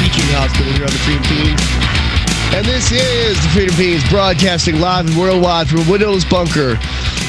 teaching hospital here on the Freedom Fiends. And this is the Freedom Fiends broadcasting live and worldwide from a windowless bunker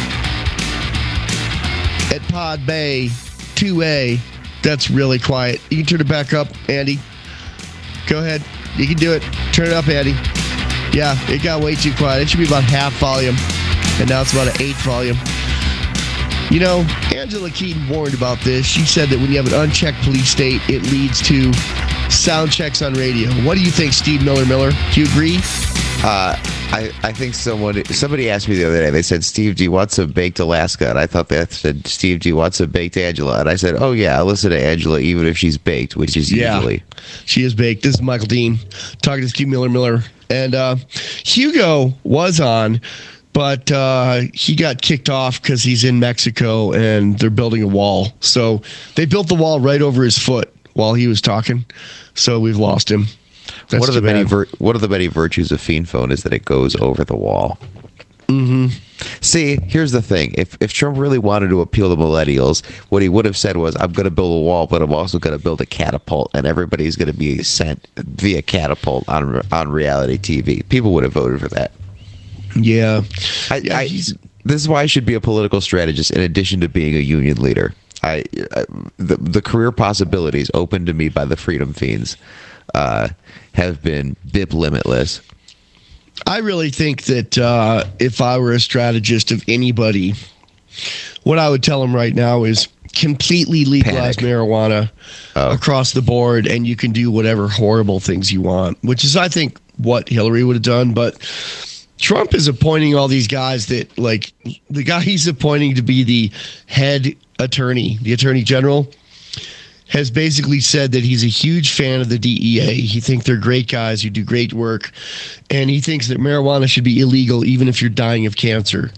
at Pod Bay 2A. That's really quiet. You can turn it back up, Andy. Go ahead. You can do it. Turn it up, Andy. Yeah, it got way too quiet. It should be about half volume. And now it's about an 8 volume. You know, Angela Keaton warned about this. She said that when you have an unchecked police state, it leads to sound checks on radio. What do you think, Steve Miller? Do you agree? I think somebody asked me the other day, they said, Steve, do you want some baked Alaska? And I thought they said, Steve, do you want some baked Angela? And I said, oh, yeah, I listen to Angela even if she's baked, which is usually. She is baked. This is Michael Dean talking to Steve Miller. And Hugo was on, but he got kicked off because he's in Mexico and they're building a wall. So they built the wall right over his foot while he was talking. So we've lost him. One of the many virtues of Fiend Phone is that it goes over the wall. Mm-hmm. See, here's the thing. If Trump really wanted to appeal to millennials, what he would have said was, I'm going to build a wall, but I'm also going to build a catapult, and everybody's going to be sent via catapult on reality TV. People would have voted for that. Yeah. This is why I should be a political strategist in addition to being a union leader. The career possibilities open to me by the Freedom Fiends have been bib limitless. I really think that if I were a strategist of anybody, what I would tell them right now is completely legalize marijuana across the board, and you can do whatever horrible things you want, which is, I think, what Hillary would have done. But Trump is appointing all these guys that, like, the guy he's appointing to be the head attorney, the attorney general, has basically said that he's a huge fan of the DEA. He thinks they're great guys who do great work, and he thinks that marijuana should be illegal even if you're dying of cancer.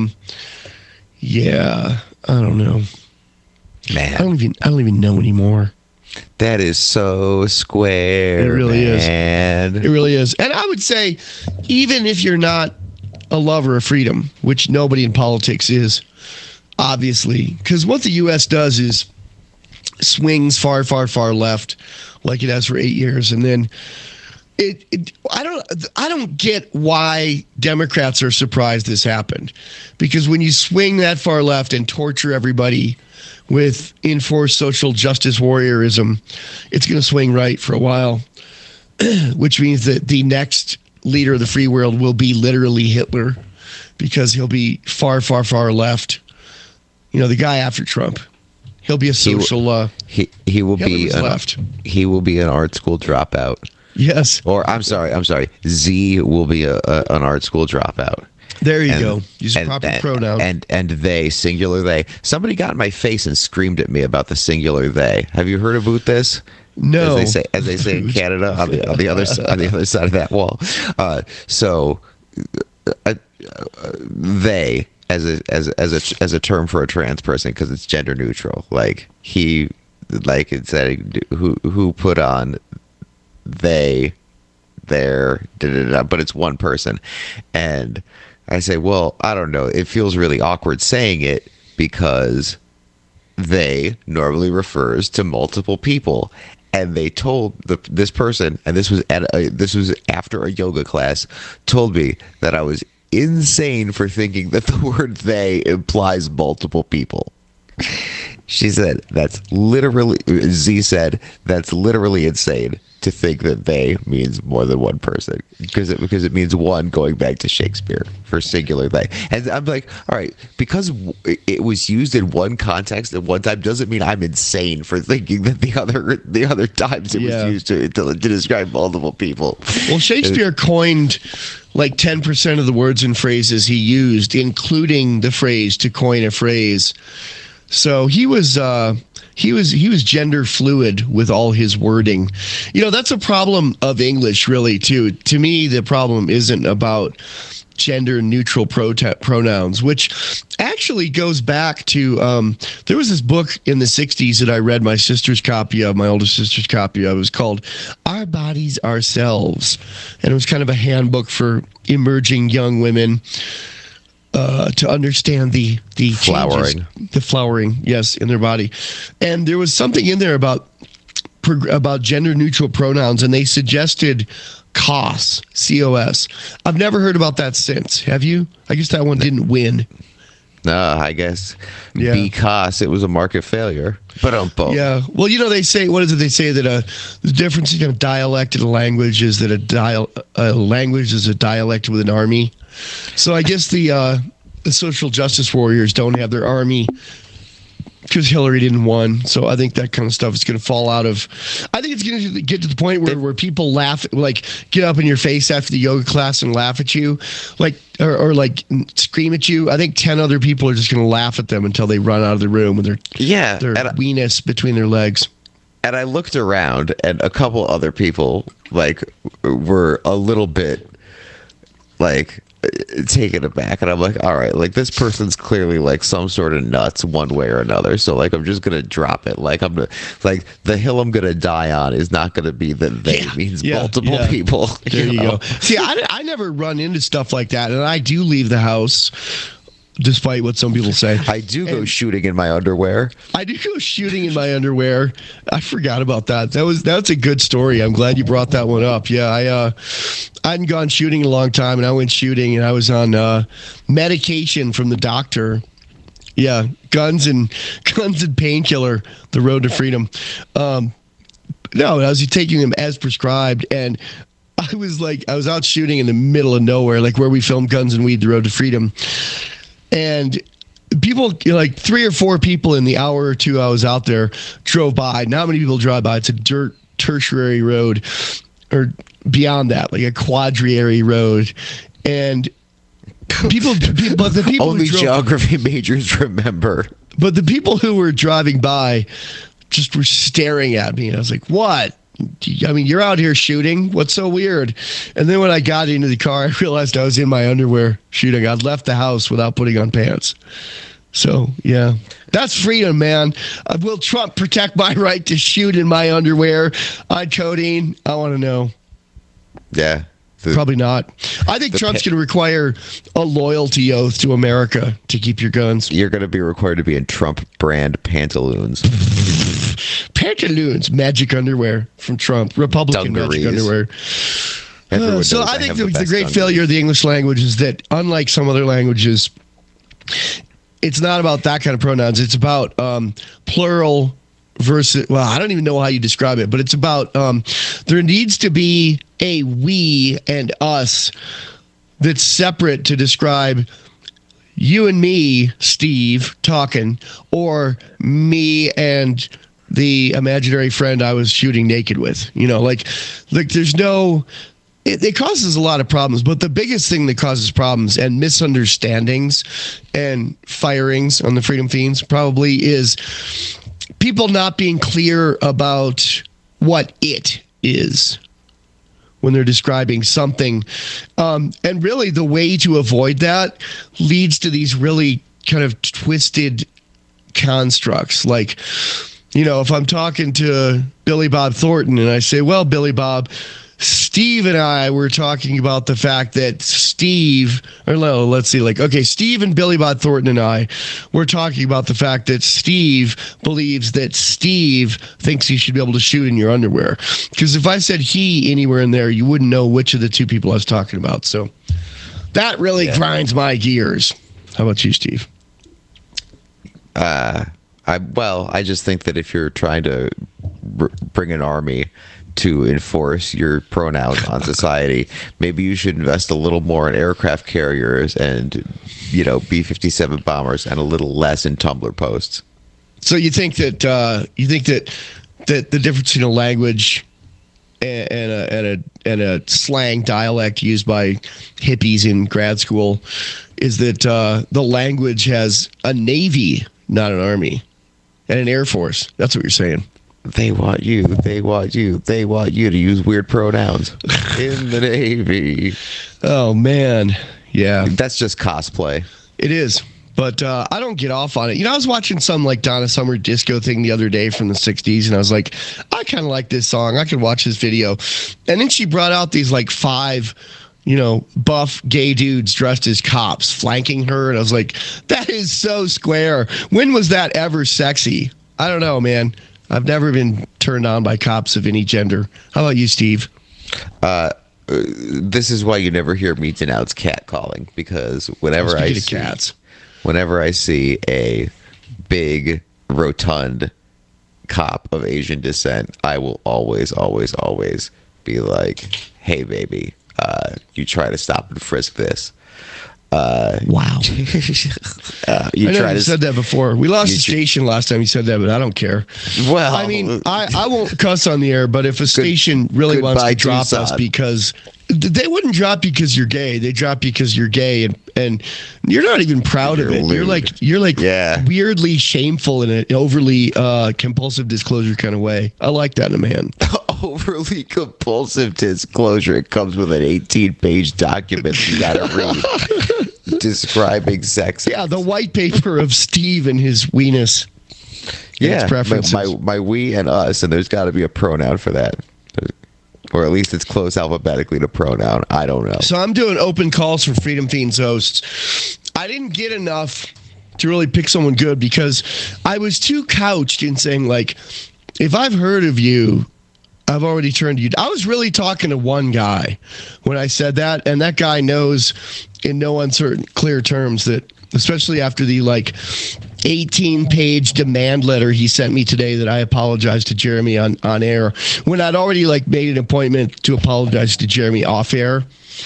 Yeah, I don't know. Man, I don't even know anymore. That is so square. It really man. is. It really is. And I would say, even if you're not a lover of freedom, which nobody in politics is, obviously, because what the U.S. does is swings far, far, far left, like it has for 8 years, and then I don't get why Democrats are surprised this happened, because when you swing that far left and torture everybody with enforced social justice warriorism, it's going to swing right for a while, which means that the next leader of the free world will be literally Hitler, because he'll be far, far, far left. You know, the guy after Trump. He'll be a social. He will be left. He will be an art school dropout. Yes. Or I'm sorry. Z will be an art school dropout. There you go. Use a proper pronoun. And they, singular they. Somebody got in my face and screamed at me about the singular they. Have you heard about this? No. As they say in Canada on the other side of that wall. They. As a term for a trans person, because it's gender neutral. Like it said, who put on they, their, but it's one person. And I say, well, I don't know. It feels really awkward saying it because they normally refers to multiple people. And they told this person, and this was after a yoga class, told me that I was insane for thinking that the word they implies multiple people. She said, Z said, that's literally insane to think that they means more than one person, because it means one, going back to Shakespeare for singular they. And I'm like, all right, because it was used in one context at one time doesn't mean I'm insane for thinking that the other times it was used to describe multiple people. Well, Shakespeare coined like 10% of the words and phrases he used, including the phrase to coin a phrase. So he was gender fluid with all his wording. You know, that's a problem of English, really, too. To me, the problem isn't about gender neutral pronouns, which actually goes back to there was this book in the 60s that I read my sister's copy of, my older sister's copy of. It was called Our Bodies, Ourselves, and it was kind of a handbook for emerging young women to understand the flowering changes, the flowering, yes, in their body. And there was something in there about about gender neutral pronouns, and they suggested COS, C-O-S. I've never heard about that since. Have you? I guess that one didn't win. No, I guess because it was a market failure. But yeah. Well, they say, what is it? They say that the difference between a dialect and a language is that a language is a dialect with an army. So I guess the social justice warriors don't have their army because Hillary didn't win. So I think that kind of stuff is going to fall out of. I think it's going to get to the point where people laugh, like get up in your face after the yoga class and laugh at you, like or like scream at you. I think 10 other people are just going to laugh at them until they run out of the room with their weenus between their legs. And I looked around, and a couple other people like were a little bit like taken aback, and I'm like, all right, like this person's clearly like some sort of nuts one way or another, so like I'm just gonna drop it. Like like the hill I'm gonna die on is not gonna be that they means multiple people. There you go. See, I never run into stuff like that, and I do leave the house despite what some people say. I do go shooting in my underwear. I do go shooting in my underwear. I forgot about that. That's a good story. I'm glad you brought that one up. Yeah, I hadn't gone shooting in a long time, and I went shooting, and I was on medication from the doctor. Yeah, guns and painkiller, the road to freedom. No, I was taking them as prescribed, and I was out shooting in the middle of nowhere, like where we filmed Guns and Weed, the road to freedom. And people, like 3 or 4 people in the hour or two I was out there drove by. Not many people drive by. It's a dirt tertiary road, or beyond that, like a quadriary road. And but the people only geography majors remember. But the people who were driving by just were staring at me. And I was like, what? I mean, you're out here shooting. What's so weird? And then when I got into the car, I realized I was in my underwear shooting. I'd left the house without putting on pants. So, yeah, that's freedom, man. Will Trump protect my right to shoot in my underwear on codeine? I want to know. Yeah. Probably not. I think Trump's going to require a loyalty oath to America to keep your guns. You're going to be required to be in Trump brand pantaloons. Pantaloons, magic underwear from Trump, Republican Dungarees. Magic underwear. So I think the great failure of the English language is that, unlike some other languages, it's not about that kind of pronouns. It's about plural versus, well, I don't even know how you describe it, but it's about there needs to be a we and us that's separate to describe you and me, Steve, talking, or me and the imaginary friend I was shooting naked with. Like there's no... It causes a lot of problems, but the biggest thing that causes problems and misunderstandings and firings on the Freedom Fiends probably is people not being clear about what it is when they're describing something. And really the way to avoid that leads to these really kind of twisted constructs. Like, if I'm talking to Billy Bob Thornton and I say, well, Billy Bob, Steve and I were talking about the fact that Steve and Billy Bob Thornton and I were talking about the fact that Steve believes that Steve thinks you should be able to shoot in your underwear. Because if I said he anywhere in there, you wouldn't know which of the two people I was talking about. So that really grinds my gears. How about you, Steve? I just think that if you're trying to bring an army to enforce your pronouns on society, maybe you should invest a little more in aircraft carriers and, B-57 bombers, and a little less in Tumblr posts. So you think that the difference in a language and a slang dialect used by hippies in grad school is that the language has a navy, not an army, and an air force. That's what you're saying. They want you to use weird pronouns in the Navy. Oh, man. Yeah. That's just cosplay. It is. But I don't get off on it. I was watching some like Donna Summer disco thing the other day from the 60s, and I was like, I kind of like this song. I could watch this video. And then she brought out these like 5, buff gay dudes dressed as cops flanking her. And I was like, that is so square. When was that ever sexy? I don't know, man. I've never been turned on by cops of any gender. How about you, Steve? This is why you never hear me denounce catcalling, because whenever I see a big, rotund cop of Asian descent, I will always be like, "Hey, baby, you try to stop and frisk this." Wow. You said that before. We lost the station last time you said that, but I don't care. Well, I mean, I won't cuss on the air, but if a station really wants to drop us because they wouldn't drop because you're gay, they drop because you're gay, and you're not even proud of it. Lewd. You're like weirdly shameful in an overly compulsive disclosure kind of way. I like that in a man. Overly compulsive disclosure. It comes with an 18-page document you gotta read describing sex. Yeah, the white paper of Steve and his weenus. Yeah, my we and us, and there's got to be a pronoun for that. Or at least it's close alphabetically to pronoun. I don't know. So I'm doing open calls for Freedom Fiends hosts. I didn't get enough to really pick someone good because I was too couched in saying, like, if I've heard of you, I've already turned you. I was really talking to one guy when I said that, and that guy knows in no uncertain, clear terms that, especially after the 18-page demand letter he sent me today that I apologized to Jeremy on air, when I'd already made an appointment to apologize to Jeremy off air.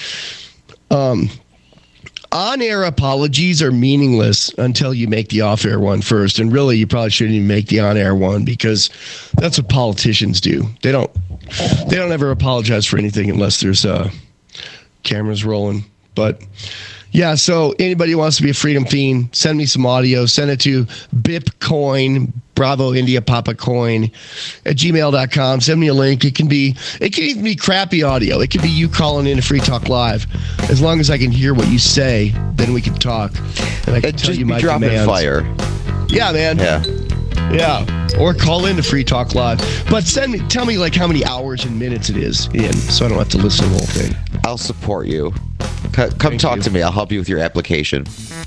On-air apologies are meaningless until you make the off-air one first. And really, you probably shouldn't even make the on-air one because that's what politicians do. They don't ever apologize for anything unless there's cameras rolling. But yeah, so anybody who wants to be a Freedom Fiend, send me some audio. Send it to Bipcoin, Bravo India Papa Coin at gmail.com. Send me a link. It can even be crappy audio. It could be you calling in to Free Talk Live. As long as I can hear what you say, then we can talk. And I can tell you my commands. Fire. Yeah, man. Yeah. Or call in to Free Talk Live. But tell me how many hours and minutes it is in, so I don't have to listen to the whole thing. I'll support you. Come talk to me. I'll help you with your application.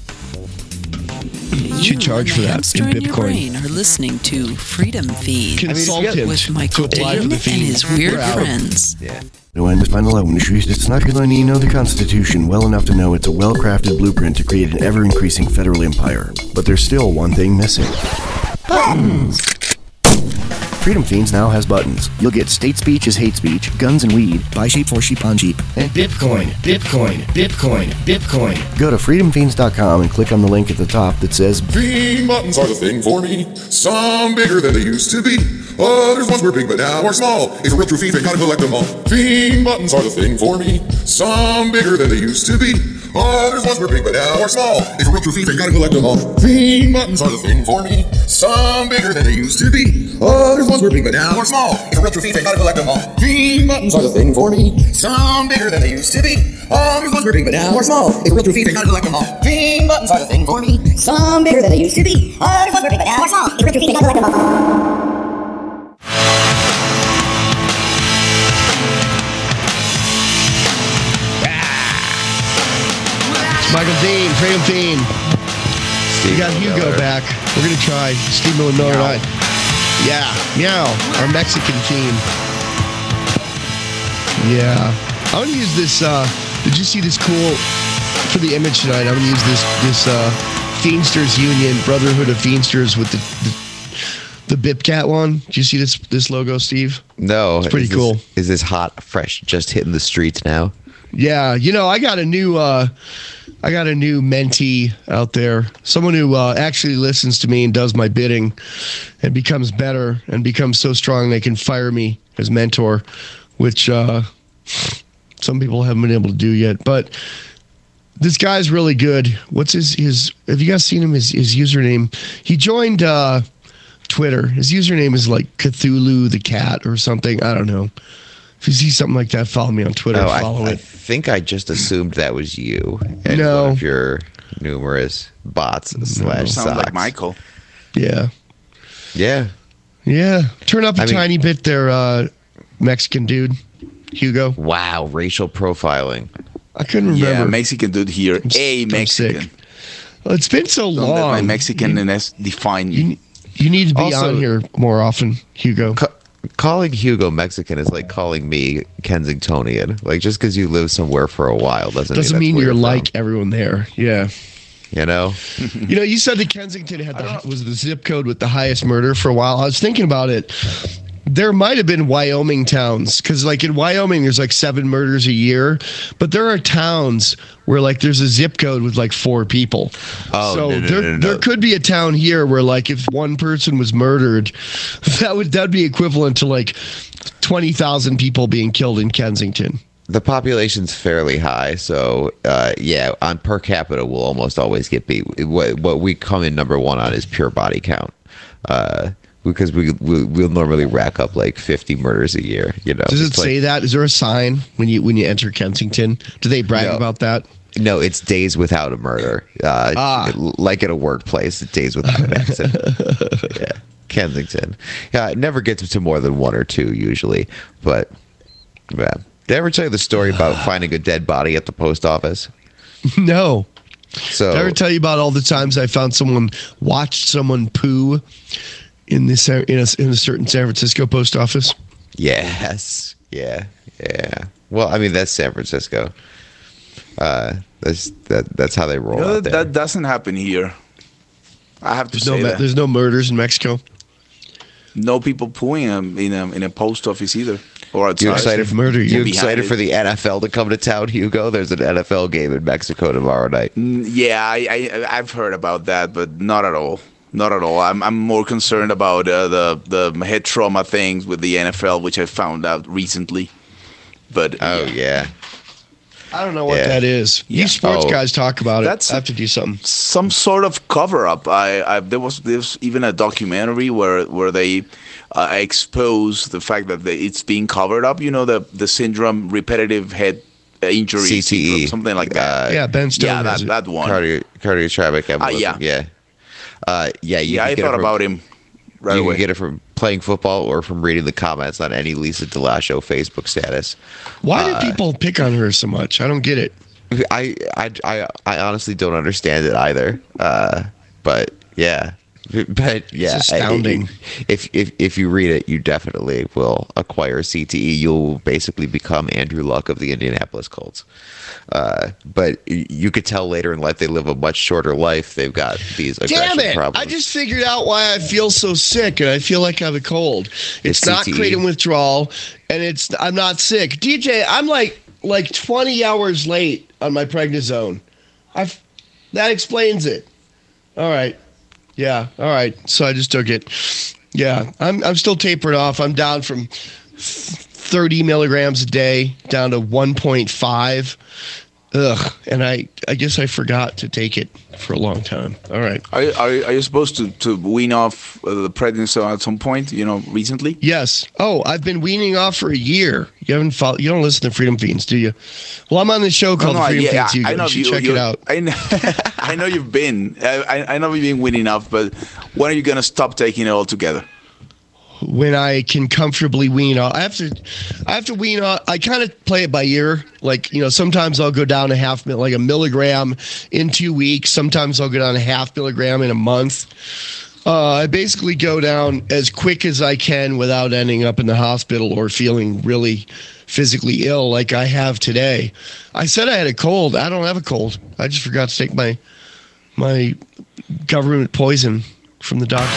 You should charge for that in Bitcoin. Your brain are listening to Freedom Feed Consultant with Michael Dillon and his weird friends. Yeah. No, I understand the industries. It's not because I need to know the Constitution well enough to know it's a well-crafted blueprint to create an ever-increasing federal empire. But there's still one thing missing. Buttons! Freedom Fiends now has buttons. You'll get state speech is hate speech, guns and weed, buy sheep for sheep on Jeep, and Bitcoin. Go to freedomfiends.com and click on the link at the top that says Fiend buttons are the thing for me. Some bigger than they used to be. Others once were big but now are small. If a real true fiend, gotta collect them all. Fiend buttons are the thing for me. Some bigger than they used to be. Others once were big but now are small. If a real true fiend, gotta collect them all. Fiend buttons are the thing for me. Some bigger than they used to be. Others once were big but now are small. If a real true fiend, gotta collect them all. Fiend buttons are the thing for me. Some bigger than they used to be. Others once were big but now are small. If a real true fiend, gotta collect them all. Fiend buttons are the thing for me. Some bigger than they used to be. Others once were big but now are small. If a real true fiend, gotta collect them all. Michael Dean, Freedom Fiend. We got Hugo back. We're going to try Steve Miller tonight. Yeah, meow. Our Mexican team. Yeah. I want to use this. Did you see this cool for the image tonight? I'm going to use this Fiendsters Union, Brotherhood of Fiendsters with the Bipcat one. Did you see this logo, Steve? No. It's pretty cool. Is this hot, fresh, just hitting the streets now? Yeah. I got a new mentee out there. Someone who actually listens to me and does my bidding and becomes better and becomes so strong they can fire me as mentor, which some people haven't been able to do yet. But this guy's really good. What's his have you guys seen him? His username. He joined Twitter. His username is like Cthulhu the Cat or something. I don't know. If you see something like that, follow me on Twitter. Follow it. I think I just assumed that was you. And no. One of your numerous bots / Sounds like Michael. Yeah. Yeah. Yeah. Turn up a tiny bit there, Mexican dude. Hugo. Wow. Racial profiling. I couldn't remember. Yeah, Mexican dude here. A Mexican. Well, it's been so long. Don't let my Mexicanness define you. You You need to be Also- on here more often, Hugo. Calling Hugo Mexican is like calling me Kensingtonian. Like, just because you live somewhere for a while doesn't Mean that's where you're from, like everyone there. Yeah. you know. You know, you said that Kensington was the zip code with the highest murder for a while. I was thinking about it. There might have been Wyoming towns, because like in Wyoming, there's like 7 murders a year, but there are towns where like there's a zip code with like 4 people. Oh, so no. there could be a town here where like if one person was murdered, that'd be equivalent to like 20,000 people being killed in Kensington. The population's fairly high, so on per capita, we'll almost always get beat. What we come in number 1 on is pure body count, because we'll normally rack up like 50 murders a year. You know, Does it say that? Is there a sign when you enter Kensington? Do they brag about that? No, it's days without a murder. Like at a workplace, days without an accident. Yeah, Kensington. Yeah, it never gets to more than 1 or 2 usually. But yeah, did I ever tell you the story about finding a dead body at the post office? No. So Did I ever tell you about all the times I found watched someone poo in a certain San Francisco post office? Yes. Yeah. Well, I mean, that's San Francisco. That's how they roll. You know, out there. that doesn't happen here. I have to say that. There's no murders in Mexico. No people pooing in a post office either. Or outside. You excited for murder? You Behind excited it. for the NFL to come to town, Hugo? There's an NFL game in Mexico tomorrow night. Yeah, I've heard about that, but not at all. Not at all. I'm more concerned about the head trauma things with the NFL, which I found out recently. But Oh yeah. I don't know what Yeah. that is. Yeah. You sports Oh. guys talk about it. That's- I have to do something. some sort of cover up. There's even a documentary where they expose the fact that it's being covered up. You know, the syndrome, repetitive head injury, CTE, syndrome, something like that. Yeah, Ben Stone Yeah, has it. that one. Cardiotraumatic embolism. yeah. Yeah. You Yeah, can I get it thought from- about him right you away. can get it from playing football or from reading the comments on any Lisa DeLasio Facebook status. Why do people pick on her so much? I don't get it. I honestly don't understand it either. But yeah. But yeah, It's astounding. If you read it, you definitely will acquire CTE. You'll basically become Andrew Luck of the Indianapolis Colts. But you could tell later in life they live a much shorter life. They've got these Damn aggression it! problems. I just figured out why I feel so sick, and I feel like I have a cold. It's not CTE. kratom withdrawal, and I'm not sick. DJ, I'm like 20 hours late on my prednisone. That explains it. All right. Yeah. All right. So I just took it. Yeah. I'm still tapered off. I'm down from 30 milligrams a day down to 1.5. Ugh. And I guess I forgot to take it for a long time. All right. Are you supposed to wean off the prednisone at some point? You know, recently. Yes. Oh, I've been weaning off for a year. You don't listen to Freedom Fiends, do you? Well, I'm on this show called the Freedom Fiends. You I know should check it out. I know you've been. I know you've been weaning off, but when are you gonna stop taking it altogether? When I can comfortably wean off, I have to wean off. I kind of play it by ear. Like, sometimes I'll go down a milligram in 2 weeks. Sometimes I'll go down a half milligram in a month. I basically go down as quick as I can without ending up in the hospital or feeling really physically ill like I have today. I said I had a cold. I don't have a cold. I just forgot to take my government poison from the doctor.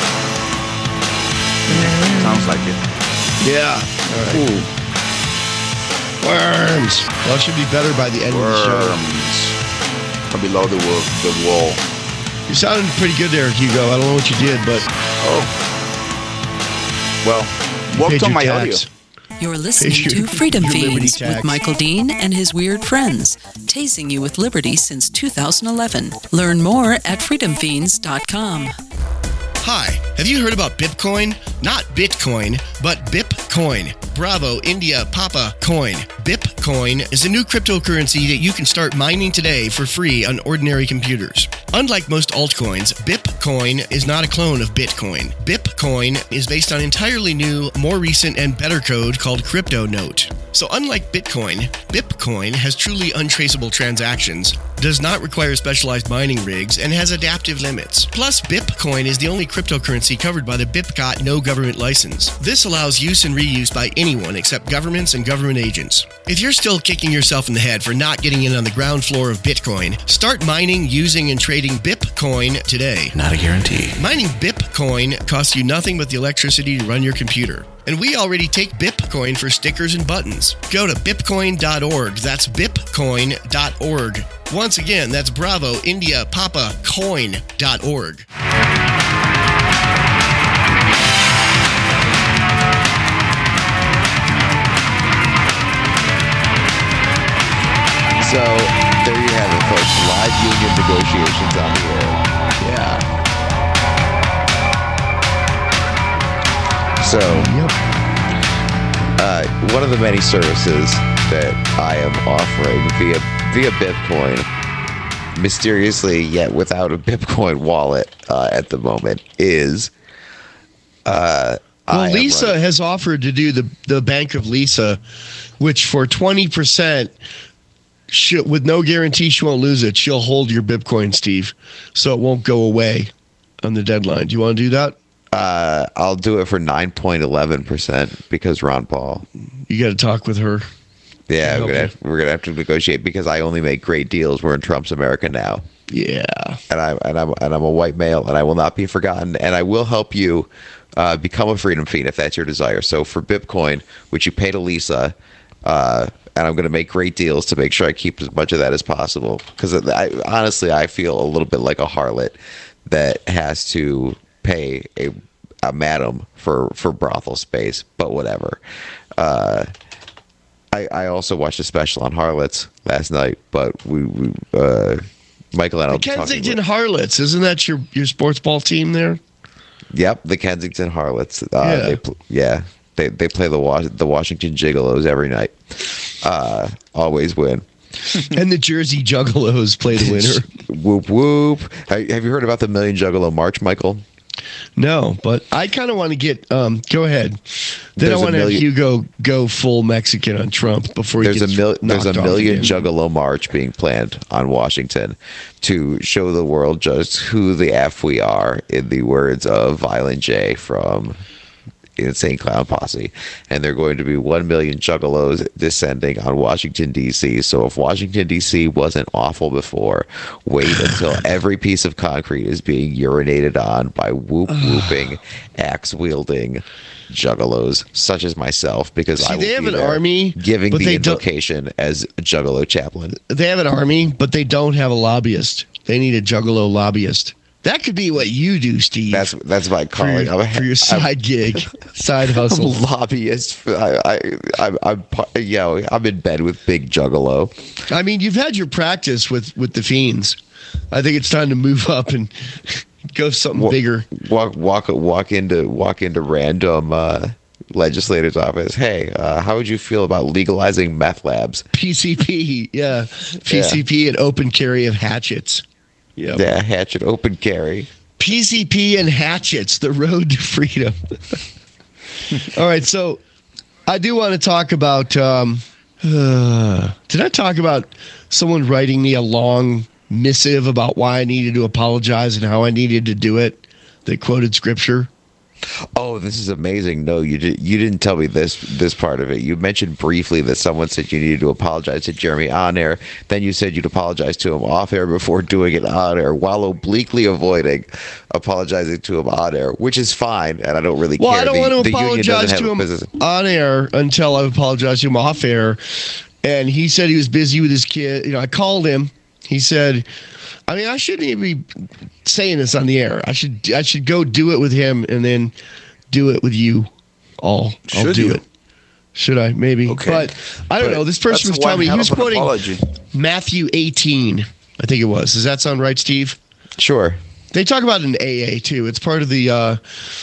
Sounds like it. Yeah. All right. Ooh. Worms. Well, it should be better by the end of the show. Worms. Or below the wall. You sounded pretty good there, Hugo. I don't know what you did, but Well, worked paid on your my tax. audio. You're listening Your- to Freedom your Liberty Fiends tax. with Michael Dean and his weird friends, tasing you with liberty since 2011. Learn more at freedomfiends.com. Hi, have you heard about Bitcoin? Not Bitcoin, but Bipcoin. Bravo, India, Papa, Coin. Bipcoin is a new cryptocurrency that you can start mining today for free on ordinary computers. Unlike most altcoins, Bipcoin is not a clone of Bitcoin. Bipcoin is based on entirely new, more recent, and better code called CryptoNote. So unlike Bitcoin, BipCoin has truly untraceable transactions, does not require specialized mining rigs, and has adaptive limits. Plus, BipCoin is the only cryptocurrency covered by the BitGot no government license. This allows use and reuse by anyone except governments and government agents. If you're still kicking yourself in the head for not getting in on the ground floor of Bitcoin, start mining, using, and trading BipCoin today. Not a guarantee. Mining BipCoin costs you nothing but the electricity to run your computer. And we already take BipCoin for stickers and buttons. Go to bipcoin.org. That's bipcoin.org. Once again, that's Bravo, India, Papa, coin.org. So there you have it, folks. Live union negotiations on the air. Yeah. So, one of the many services that I am offering via Bitcoin, mysteriously yet without a Bitcoin wallet at the moment, is Lisa has offered to do the Bank of Lisa, which for 20%, with no guarantee she won't lose it. She'll hold your Bitcoin, Steve, so it won't go away on the deadline. Do you want to do that? I'll do it for 9.11% because Ron Paul. You got to talk with her. Yeah, we're gonna have to negotiate because I only make great deals. We're in Trump's America now. Yeah, and I'm a white male, and I will not be forgotten. And I will help you become a freedom fiend if that's your desire. So for Bitcoin, which you pay to Lisa, and I'm going to make great deals to make sure I keep as much of that as possible. Because honestly, I feel a little bit like a harlot that has to pay a madam for brothel space, but whatever. I also watched a special on harlots last night, but we Michael and I. The Kensington Harlots, isn't that your sports ball team there? Yep, the Kensington Harlots. Yeah. They play the Washington Gigolos every night. Always win. And the Jersey Juggalos play the winner. Whoop whoop. Have you heard about the Million Juggalo March, Michael? No, but I kind of want to get. Go ahead. Then I want to have Hugo go full Mexican on Trump before he gets There's a Million Juggalo March being planned on Washington to show the world just who the F we are, in the words of Violent J from Insane Clown Posse. And they're going to be 1 million juggalos descending on Washington, D.C. So if Washington, D.C. wasn't awful before, wait until every piece of concrete is being urinated on by whooping, axe-wielding juggalos such as myself, because I will they have be an there army, giving the invocation as a juggalo chaplain. They have an army, but they don't have a lobbyist. They need a juggalo lobbyist. That could be what you do, Steve. That's my calling. For your side gig, side hustle. I'm a lobbyist. I'm in bed with Big Juggalo. I mean, you've had your practice with the Fiends. I think it's time to move up and go something bigger. Walk into random legislator's office. Hey, how would you feel about legalizing meth labs? PCP, yeah. PCP and open carry of hatchets. Yep. Yeah, hatchet, open carry. PCP and hatchets, the road to freedom. All right, so I do want to talk about, did I talk about someone writing me a long missive about why I needed to apologize and how I needed to do it? They quoted scripture. Oh, this is amazing. No, you didn't tell me this part of it. You mentioned briefly that someone said you needed to apologize to Jeremy on air. Then you said you'd apologize to him off air before doing it on air, while obliquely avoiding apologizing to him on air, which is fine, and I don't really care. Well, I don't want to apologize to him on air until I apologize to him off air. And he said he was busy with his kid. I called him. He said, I shouldn't even be saying this on the air. I should go do it with him and then do it with you all. I'll do it. Should I? Maybe. Okay. But I don't know. This person was telling me he was quoting Matthew 18, I think it was. Does that sound right, Steve? Sure. They talk about it in AA too. It's part of the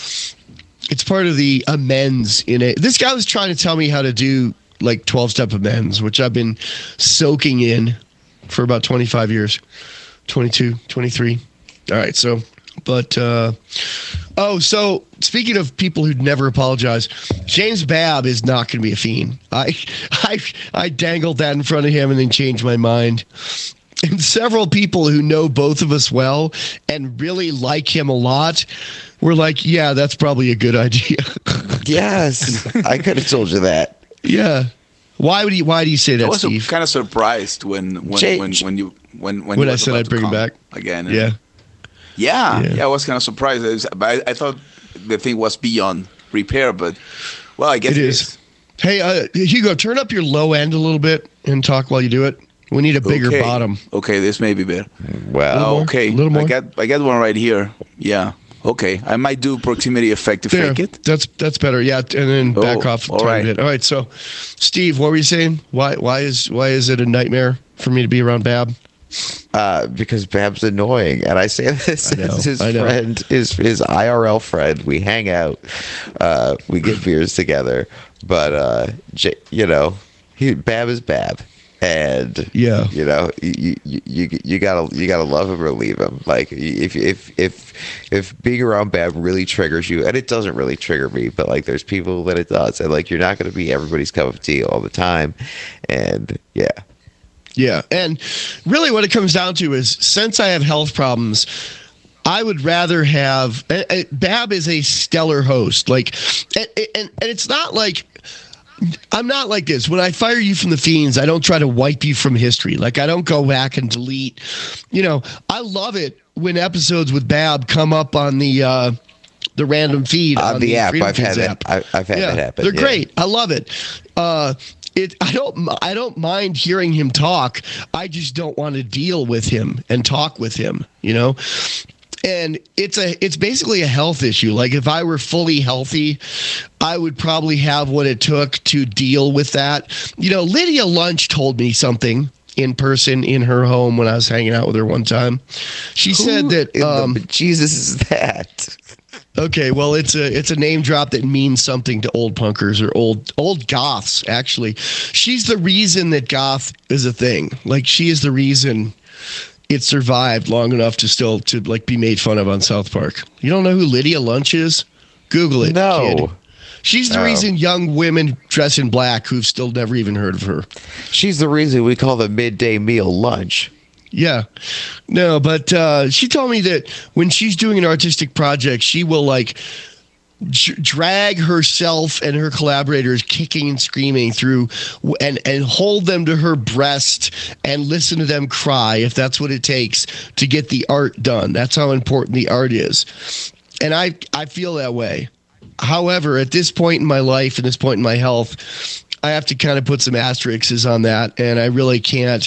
amends in it. This guy was trying to tell me how to do like 12-step amends, which I've been soaking in for about 25 years. 22, 23. All right. So, but Oh, so speaking of people who'd never apologize, James Babb is not going to be a fiend. I dangled that in front of him and then changed my mind. And several people who know both of us well and really like him a lot were like, yeah, that's probably a good idea. Yes, I could have told you that. Yeah. Why do you say that, I was Steve? kind of surprised when I said I'd bring him back again. Yeah. Yeah, I was kind of surprised. But I thought the thing was beyond repair, but well, I guess it is. Hey, Hugo, turn up your low end a little bit and talk while you do it. We need a bigger bottom. Okay, this may be better. Well, okay, a little more. I got one right here. Yeah. Okay, I might do proximity effect to fake it. That's better. Yeah, and then back off. All right. All right. So, Steve, what were you saying? Why is it a nightmare for me to be around Babb? Because Bab's annoying, and I say this as his friend, his IRL friend. We hang out, we get beers together, but Bab is Bab, and you gotta love him or leave him. Like if being around Bab really triggers you, and it doesn't really trigger me, but like there's people that it does, and like you're not gonna be everybody's cup of tea all the time, and yeah. Yeah, and really what it comes down to is since I have health problems, I would rather have Bab is a stellar host. Like, and it's not like I'm not like this. When I fire you from the Fiends, I don't try to wipe you from history. Like, I don't go back and delete. I love it when episodes with Bab come up on the random feed on the app. I've had that happen. They're great. I love it. I don't mind hearing him talk. I just don't want to deal with him and talk with him, And it's basically a health issue. Like if I were fully healthy, I would probably have what it took to deal with that. Lydia Lunch told me something in person in her home when I was hanging out with her one time. She said that Jesus is that. Okay, well, it's a name drop that means something to old punkers or old goths. Actually, she's the reason that goth is a thing. Like she is the reason it survived long enough to be made fun of on South Park. You don't know who Lydia Lunch is? Google it. No. Kid. She's the reason young women dress in black who've still never even heard of her. She's the reason we call the midday meal lunch. Yeah. No, but she told me that when she's doing an artistic project, she will drag herself and her collaborators kicking and screaming through and hold them to her breast and listen to them cry if that's what it takes to get the art done. That's how important the art is. And I feel that way. However, at this point in my life and this point in my health, I have to kind of put some asterisks on that, and I really can't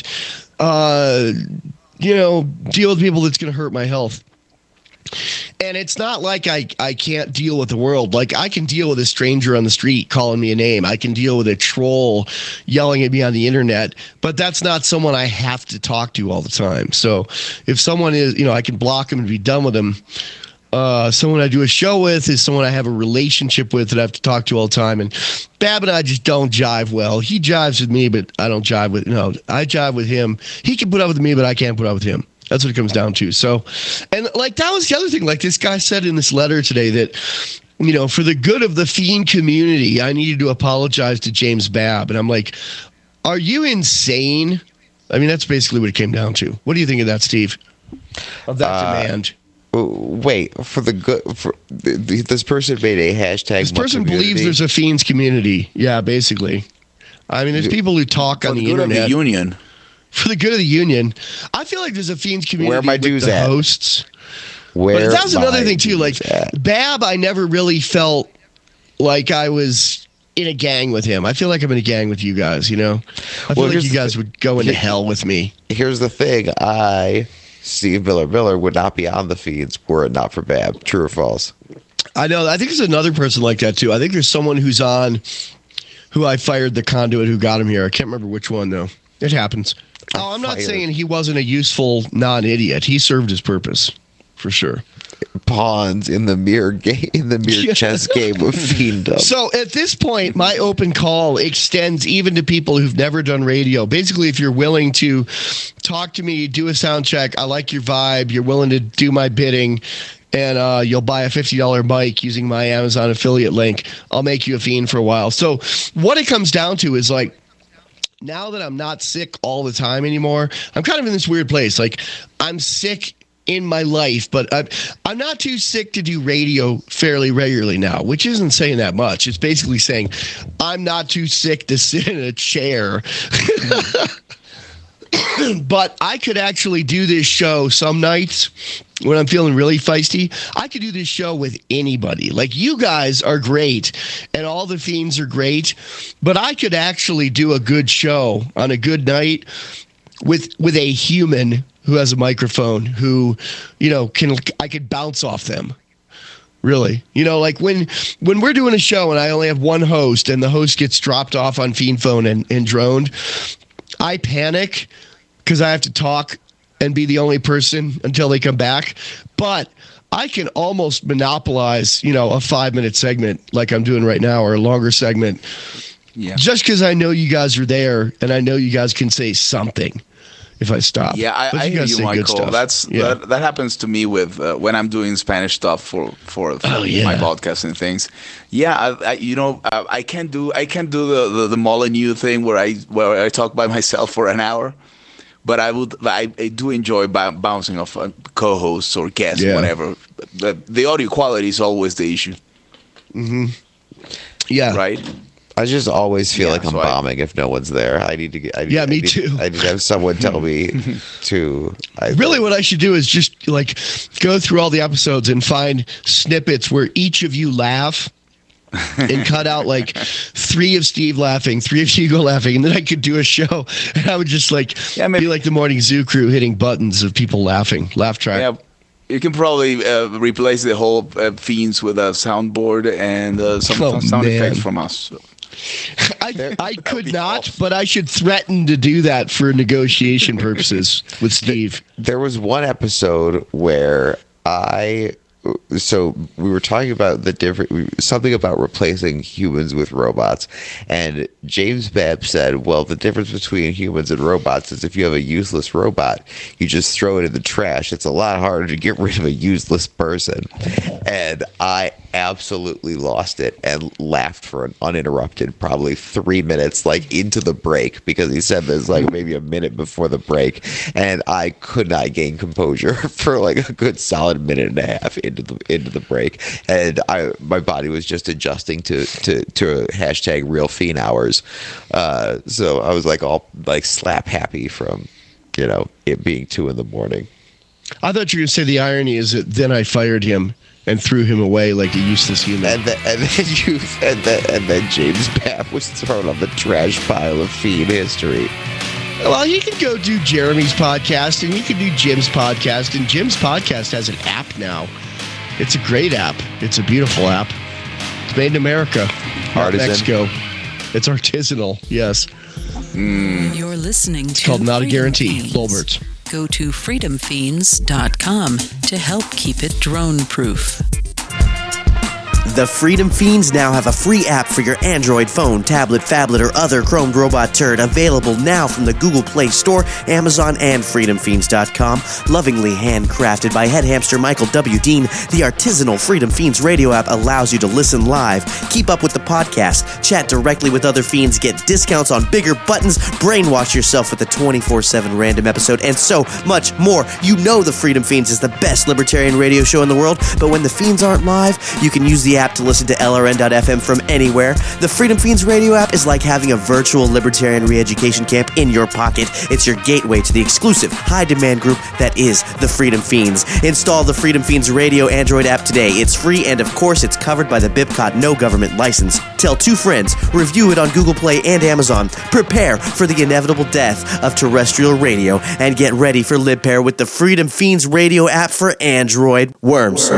deal with people that's going to hurt my health. And it's not like I can't deal with the world. Like I can deal with a stranger on the street calling me a name. I can deal with a troll yelling at me on the internet, but that's not someone I have to talk to all the time. So if someone is, I can block them and be done with them. Someone I do a show with is someone I have a relationship with that I have to talk to all the time. And Bab and I just don't jive well. He jives with me, but I don't jive with, I jive with him. He can put up with me, but I can't put up with him. That's what it comes down to. So, and that was the other thing. Like this guy said in this letter today that, for the good of the Fiend community, I needed to apologize to James Babb. And I'm like, are you insane? I mean, that's basically what it came down to. What do you think of that, Steve? Of that demand? Wait, this person made a hashtag. This person believes there's a Fiends community. Yeah, basically. I mean, there's people who talk on the internet. For the union. For the good of the union. I feel like there's a Fiends community. Where are my dues at? Hosts. But that was another thing too. Like Bab, I never really felt like I was in a gang with him. I feel like I'm in a gang with you guys. I feel like you guys would go into hell with me. Here's the thing. Steve Miller would not be on the Fiends were it not for Bab. True or false? I know. I think there's another person like that too. I think there's someone who's on who I fired the conduit who got him here. I can't remember which one though. It happens. I'm not saying he wasn't a useful non-idiot. He served his purpose for sure. Pawns in the mirror game, chess game of Fiendom. So at this point, my open call extends even to people who've never done radio. Basically, if you're willing to talk to me, do a sound check, I like your vibe, you're willing to do my bidding, and you'll buy a $50 mic using my Amazon affiliate link, I'll make you a fiend for a while. So what it comes down to is like, now that I'm not sick all the time anymore, I'm kind of in this weird place. Like, I'm sick in my life, but I'm not too sick to do radio fairly regularly now, which isn't saying that much. It's basically saying I'm not too sick to sit in a chair. But I could actually do this show some nights when I'm feeling really feisty. I could do this show with anybody. Like, you guys are great and all the fiends are great, but I could actually do a good show on a good night with a human who has a microphone, who, you know, I could bounce off them. Really. You know, like when we're doing a show and I only have one host and the host gets dropped off on Fiend Phone and droned, I panic because I have to talk and be the only person until they come back. But I can almost monopolize, you know, a 5-minute segment like I'm doing right now, or a longer segment. Yeah. Just because I know you guys are there and I know you guys can say something if I stop. Yeah, I hear you, Michael. That happens to me with when I'm doing Spanish stuff for my podcast and things. Yeah, I can't do the Molyneux thing where I talk by myself for an hour, but I do enjoy bouncing off co-hosts or guests, whatever. The audio quality is always the issue. Mm-hmm. Yeah. Right. I just always feel like I'm bombing if no one's there. I need to get. Me too. I need to have someone tell me to. Really, what I should do is just like go through all the episodes and find snippets where each of you laugh, and cut out like 3 of Steve laughing, 3 of Hugo laughing, and then I could do a show, and I would just like be like the Morning Zoo crew hitting buttons of people laughing, laugh track. Yeah. You can probably replace the whole Fiends with a soundboard and some sound effects from us. So. I could not, but I should threaten to do that for negotiation purposes with Steve. There was one episode where so we were talking about something about replacing humans with robots, and James Babb said, well, the difference between humans and robots is if you have a useless robot, you just throw it in the trash. It's a lot harder to get rid of a useless person. And I absolutely lost it and laughed for an uninterrupted probably 3 minutes, like into the break, because he said this like maybe a minute before the break, and I could not gain composure for like a good solid minute and a half into the break, and my body was just adjusting to hashtag real fiend hours. So I was like all like slap happy from, you know, it being 2 a.m. I thought you were going to say the irony is that then I fired him and threw him away like a useless human. And then James Babb was thrown on the trash pile of fiend history. Well, you can go do Jeremy's podcast, and you can do Jim's podcast, and Jim's podcast has an app now. It's a great app. It's a beautiful app. It's made in America, not Mexico. It's artisanal, yes. You're listening to It's called Not a Guarantee, Fiends. Lolberts. Go to freedomfiends.com to help keep it drone-proof. The Freedom Fiends now have a free app for your Android phone, tablet, phablet, or other chromed robot turd, available now from the Google Play Store, Amazon, and freedomfiends.com. Lovingly handcrafted by head hamster Michael W. Dean, the artisanal Freedom Fiends radio app allows you to listen live, keep up with the podcast, chat directly with other fiends, get discounts on bigger buttons, brainwash yourself with a 24/7 random episode, and so much more. You know the Freedom Fiends is the best libertarian radio show in the world, but when the fiends aren't live, you can use the app to listen to LRN.FM from anywhere. The Freedom Fiends radio app is like having a virtual libertarian re-education camp in your pocket. It's your gateway to the exclusive high-demand group that is the Freedom Fiends. Install the Freedom Fiends radio Android app today. It's free, and of course, it's covered by the BIPCOT no government license. Tell 2 friends. Review it on Google Play and Amazon. Prepare for the inevitable death of terrestrial radio, and get ready for LibPair with the Freedom Fiends radio app for Android. Worms.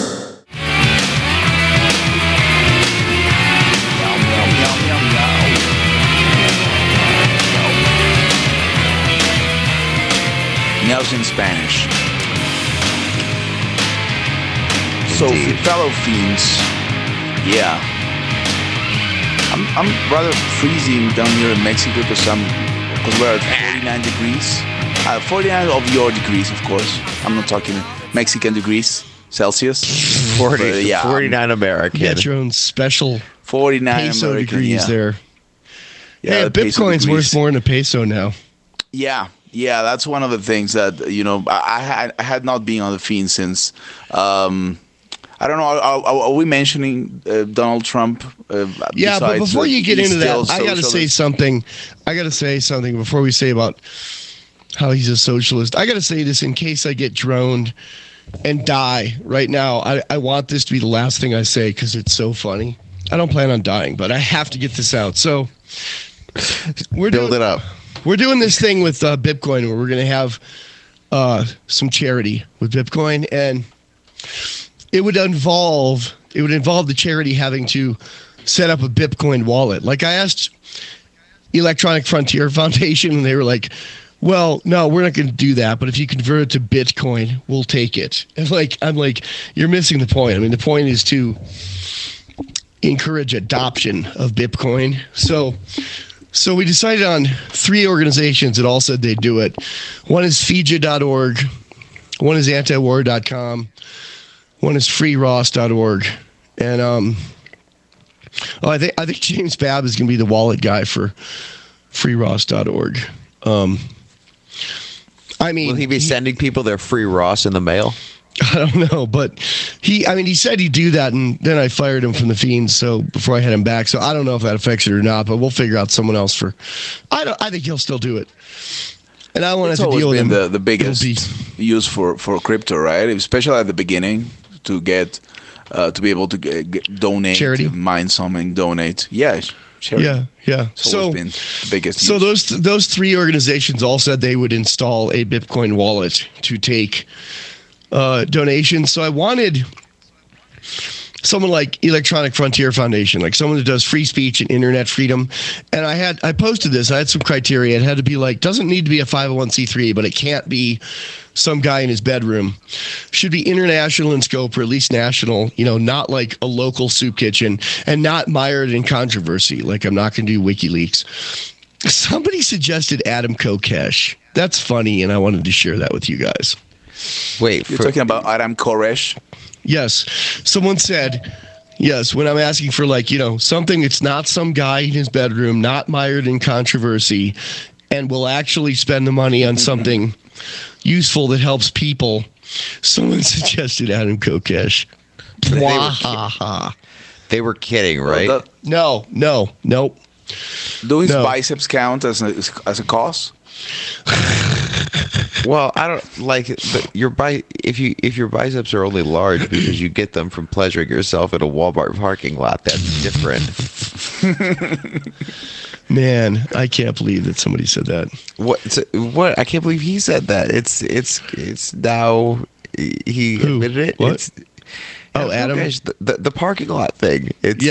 In Spanish. So, fellow fiends, yeah, I'm rather freezing down here in Mexico because we're at 49 degrees. 49 of your degrees, of course. I'm not talking Mexican degrees. Celsius. 49 American. Get your own special 49 peso American, degrees there. Yeah, Hey, the peso Bitcoin's degrees. worth more than a peso now. Yeah, that's one of the things that I had not been on the fiend since. I don't know. Are we mentioning Donald Trump? Yeah, but besides before you get he's into that, still I got to say socialist? something. I got to say something before we say about how he's a socialist. I got to say this in case I get droned and die right now. I want this to be the last thing I say because it's so funny. I don't plan on dying, but I have to get this out. So Build it up. We're doing this thing with Bitcoin where we're going to have some charity with Bitcoin, and it would involve the charity having to set up a Bitcoin wallet. Like I asked Electronic Frontier Foundation, and they were like, "Well, no, we're not going to do that. But if you convert it to Bitcoin, we'll take it." And I'm like, "You're missing the point. I mean, the point is to encourage adoption of Bitcoin." So we decided on 3 organizations that all said they'd do it. One is Fija.org, one is antiwar.com, one is freeross.org. And I think James Babb is going to be the wallet guy for freeross.org. Will he be sending people their free Ross in the mail? I don't know, but he said he'd do that, and then I fired him from the Fiends. So before I had him back, so I don't know if that affects it or not, but we'll figure out someone else for. I think he'll still do it, and I want to deal with him. It's always been the biggest use for crypto, right? Especially at the beginning to get to be able to donate, charity, mine some and donate. Yeah. Charity. Yeah. It's always been the biggest. So those 3 organizations all said they would install a Bitcoin wallet to take donations. So I wanted someone like Electronic Frontier Foundation, like someone that does free speech and internet freedom. And I posted this. I had some criteria. It had to be like, doesn't need to be a 501c3, but it can't be some guy in his bedroom. Should be international in scope, or at least national, not like a local soup kitchen, and not mired in controversy. Like I'm not going to do WikiLeaks. Somebody suggested Adam Kokesh. That's funny, and I wanted to share that with you guys. Wait, you're talking about Adam Koresh? Yes. Someone said, yes, when I'm asking for something, it's not some guy in his bedroom, not mired in controversy, and will actually spend the money on something useful that helps people. Someone suggested Adam Kokesh. They were kidding, right? No, nope. Do his biceps count as a cause? Well, I don't like if your biceps are only large because you get them from pleasuring yourself in a Walmart parking lot. That's different. Man, I can't believe that somebody said that. What? I can't believe he said that. It's now he admitted it. What? Adam. The parking lot thing. It's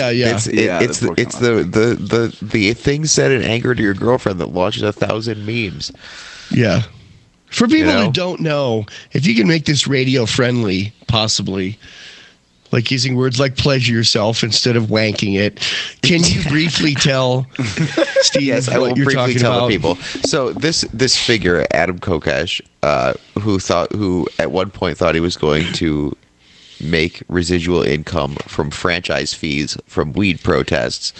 the thing said in anger to your girlfriend that launched 1,000 memes. Yeah. For people who don't know, if you can make this radio friendly, possibly, like using words like pleasure yourself instead of wanking it, can you briefly tell Steve yes, I will what you're briefly talking tell about? the people. So this figure, Adam Kokesh, who at one point thought he was going to make residual income from franchise fees from weed protests,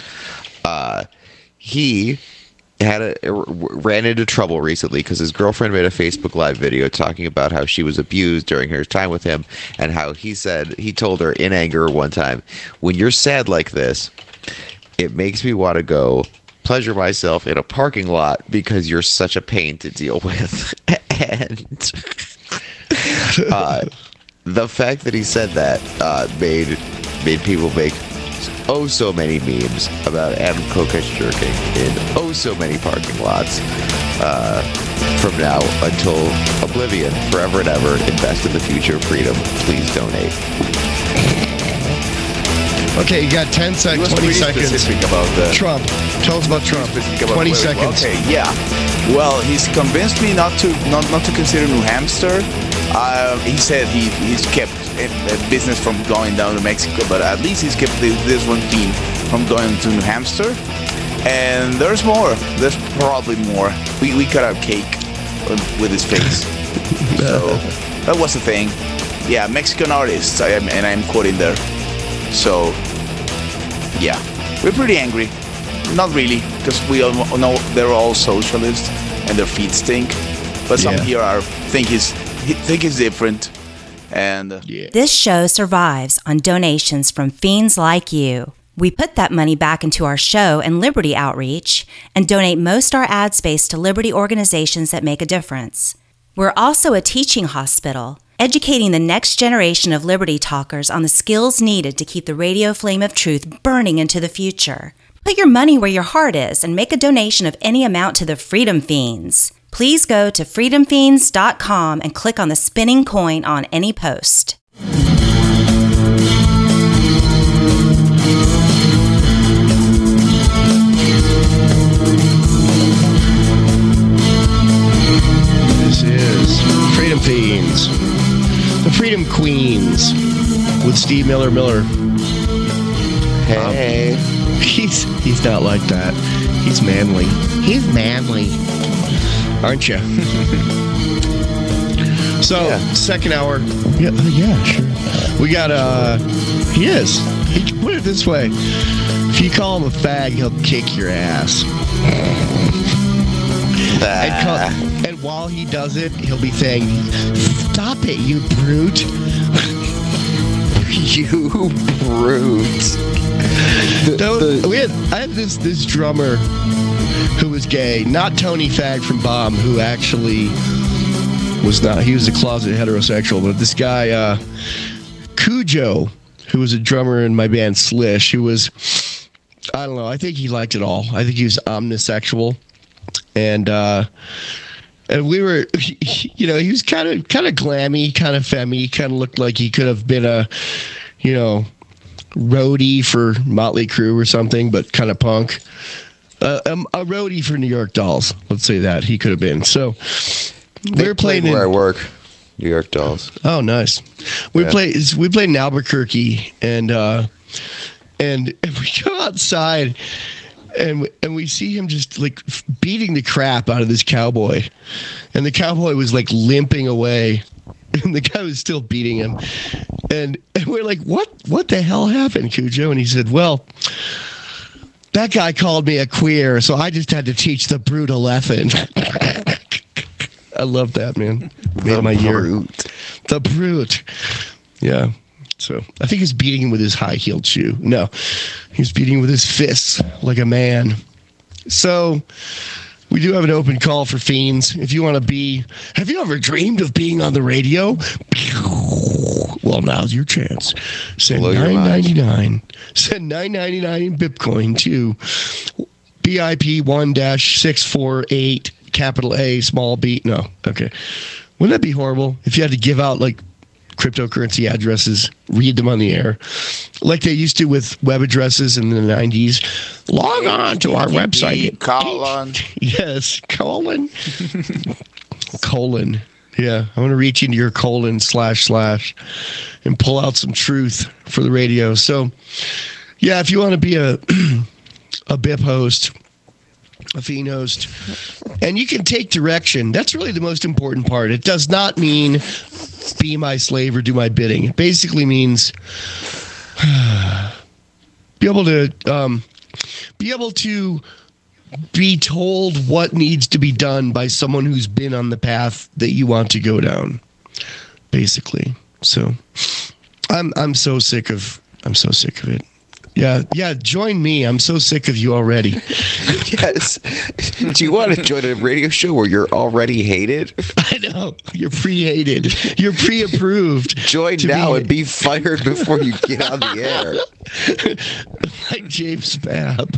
he ran into trouble recently because his girlfriend made a Facebook Live video talking about how she was abused during her time with him, and how he told her in anger one time, "When you're sad like this, it makes me want to go pleasure myself in a parking lot because you're such a pain to deal with." And the fact that he said that made people make so many memes about Adam Kokesh jerking in so many parking lots from now until oblivion, forever and ever. Invest in the future of freedom. Please donate. Okay, you got 10 seconds, 20 seconds. About Trump. Tell us about Trump. 20 seconds. Okay, yeah. Well, he's convinced me not to consider New Hampshire. He said he's kept business from going down to Mexico, but at least he's kept this one team from going to New Hampshire. And there's more. There's probably more. We cut out cake with his face. So that was the thing. Yeah, Mexican artists. And I'm quoting there. So, yeah, we're pretty angry. Not really, because we all know they're all socialists and their feet stink. But some here think it's different. And This show survives on donations from fiends like you. We put that money back into our show and Liberty outreach and donate most our ad space to Liberty organizations that make a difference. We're also a teaching hospital, educating the next generation of Liberty talkers on the skills needed to keep the radio flame of truth burning into the future. Put your money where your heart is and make a donation of any amount to the Freedom Fiends. Please go to freedomfiends.com and click on the spinning coin on any post. This is Freedom Fiends, the Freedom Queens, with Steve Miller. Hey. He's not like that. He's manly. He's manly. Aren't you? So, second hour. Yeah, sure. We got, he is. He can put it this way. If you call him a fag, he'll kick your ass. And while he does it, he'll be saying, "Stop it, you brute." You brute. I had this drummer who was gay, not Tony Fag from Bomb, who actually was not. He was a closet heterosexual, but this guy, Cujo, who was a drummer in my band Slish, who was, I don't know, I think he liked it all. I think he was omnisexual. And we were, he was kind of glammy, kind of femmy, kind of looked like he could have been a, roadie for Motley Crue or something, but kind of punk. A roadie for New York Dolls. Let's say that he could have been. So we were playing where I work, New York Dolls. Oh, nice. We played in Albuquerque, and we go outside. And we see him just like beating the crap out of this cowboy, and the cowboy was like limping away, and the guy was still beating him, and we're like, what the hell happened, Cujo? And he said, well, that guy called me a queer, so I just had to teach the brute a lesson. I love that, man. Made my year. The brute. Yeah. So I think he's beating him with his high-heeled shoe. No, he's beating him with his fists like a man. So we do have an open call for fiends. If you want to be, have you ever dreamed of being on the radio? Well, now's your chance. Send $9.99. Send $9.99 in Bitcoin to BIP 1-648 capital A small B. No, okay. Wouldn't that be horrible if you had to give out like cryptocurrency addresses, read them on the air, like they used to with web addresses in the 90s. Log on to our website. Colon. Yes, colon. Colon. Yeah, I want to reach into your colon / and pull out some truth for the radio. So, yeah, if you want to be a BIP host, a fiend host, and you can take direction. That's really the most important part. It does not mean be my slave or do my bidding. It basically means be able to be told what needs to be done by someone who's been on the path that you want to go down, basically. So I'm so sick of it. Yeah, join me. I'm so sick of you already. Yes. Do you want to join a radio show where you're already hated? I know. You're pre-hated. You're pre-approved. Join now and be fired before you get on the air. Like James Babb.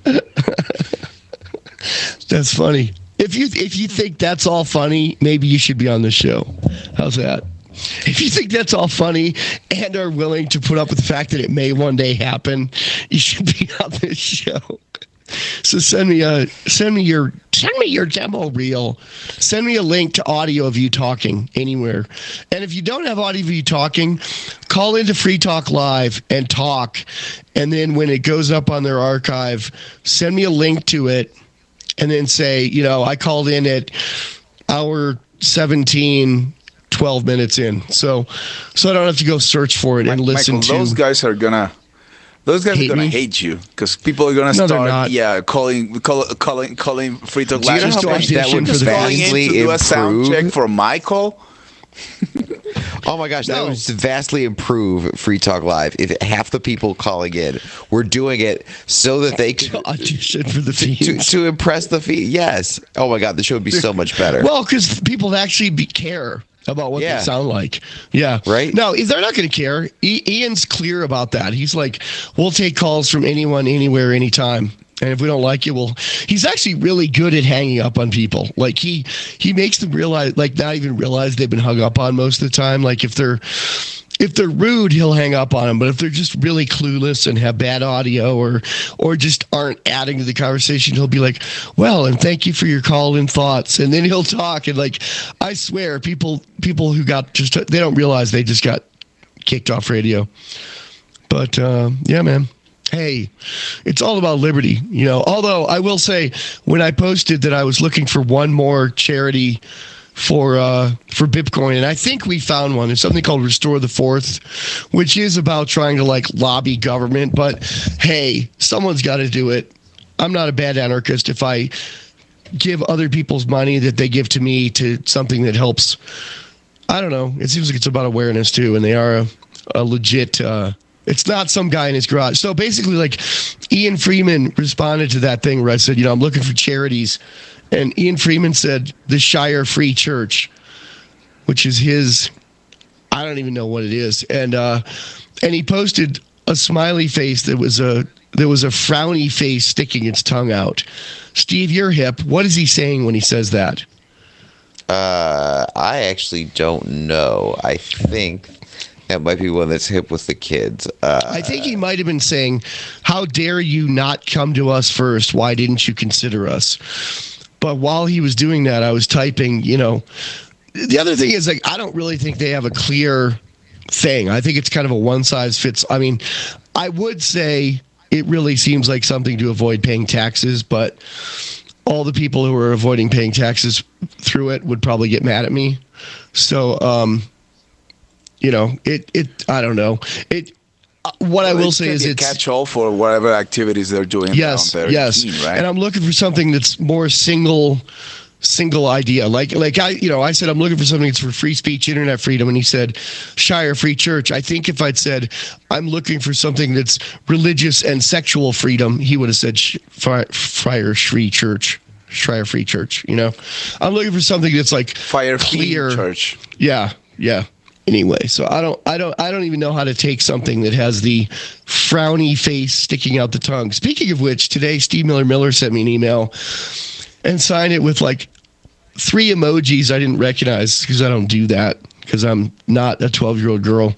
That's funny. If you think that's all funny, maybe you should be on the show. How's that? If you think that's all funny and are willing to put up with the fact that it may one day happen, you should be on this show. So send me your demo reel. Send me a link to audio of you talking anywhere. And if you don't have audio of you talking, call into Free Talk Live and talk. And then when it goes up on their archive, send me a link to it and then say, I called in at hour 17, 12 minutes in. So I don't have to go search for it and listen Michael, to. those guys are gonna hate you because people are gonna No, they're start not. calling Free Talk Do you Live know Just how much that audition would for the calling in to vastly do a sound check improve? for Michael. Oh my gosh, that No. would just vastly improve Free Talk Live if half the people calling in were doing it so that they could Audition for the Fiends. to impress the feed. Yes. Oh my god, the show would be so much better. Well, because people actually care about what Yeah. they sound like. Yeah. Right? No, they're not going to care. Ian's clear about that. He's like, we'll take calls from anyone, anywhere, anytime. And if we don't like it, he's actually really good at hanging up on people. Like he makes them realize, like not even realize they've been hung up on most of the time. Like if they're rude, he'll hang up on them. But if they're just really clueless and have bad audio or just aren't adding to the conversation, he'll be like, well, and thank you for your call and thoughts. And then he'll talk. And like, I swear people who got they don't realize they just got kicked off radio. But yeah, man. Hey, it's all about liberty, although I will say when I posted that I was looking for one more charity for Bitcoin, and I think we found one. It's something called Restore the Fourth, which is about trying to like lobby government. But hey, someone's got to do it. I'm not a bad anarchist if I give other people's money that they give to me to something that helps. I don't know. It seems like it's about awareness too, and they are a legit. It's not some guy in his garage. So basically, like Ian Freeman responded to that thing where I said, I'm looking for charities. And Ian Freeman said the Shire Free Church, which is his, I don't even know what it is. And he posted a smiley face that was a frowny face sticking its tongue out. Steve, you're hip. What is he saying when he says that? I actually don't know. I think that might be one that's hip with the kids. I think he might have been saying, how dare you not come to us first? Why didn't you consider us? But while he was doing that, I was typing, the other thing is, like, I don't really think they have a clear thing. I think it's kind of a one size fits. I mean, I would say it really seems like something to avoid paying taxes, but all the people who are avoiding paying taxes through it would probably get mad at me. So, I don't know. What I will say is it's catch-all for whatever activities they're doing. Yes, down there yes. in Keene, right? And I'm looking for something that's more single idea. Like I said, I'm looking for something that's for free speech, internet freedom. And he said, Shire Free Church. I think if I'd said, I'm looking for something that's religious and sexual freedom, he would have said Shire Free Church. Shire Free Church. I'm looking for something that's like Fire clear Church. Yeah. Anyway, so I don't even know how to take something that has the frowny face sticking out the tongue. Speaking of which, today Steve Miller sent me an email and signed it with like 3 emojis I didn't recognize because I don't do that because I'm not a 12-year-old girl.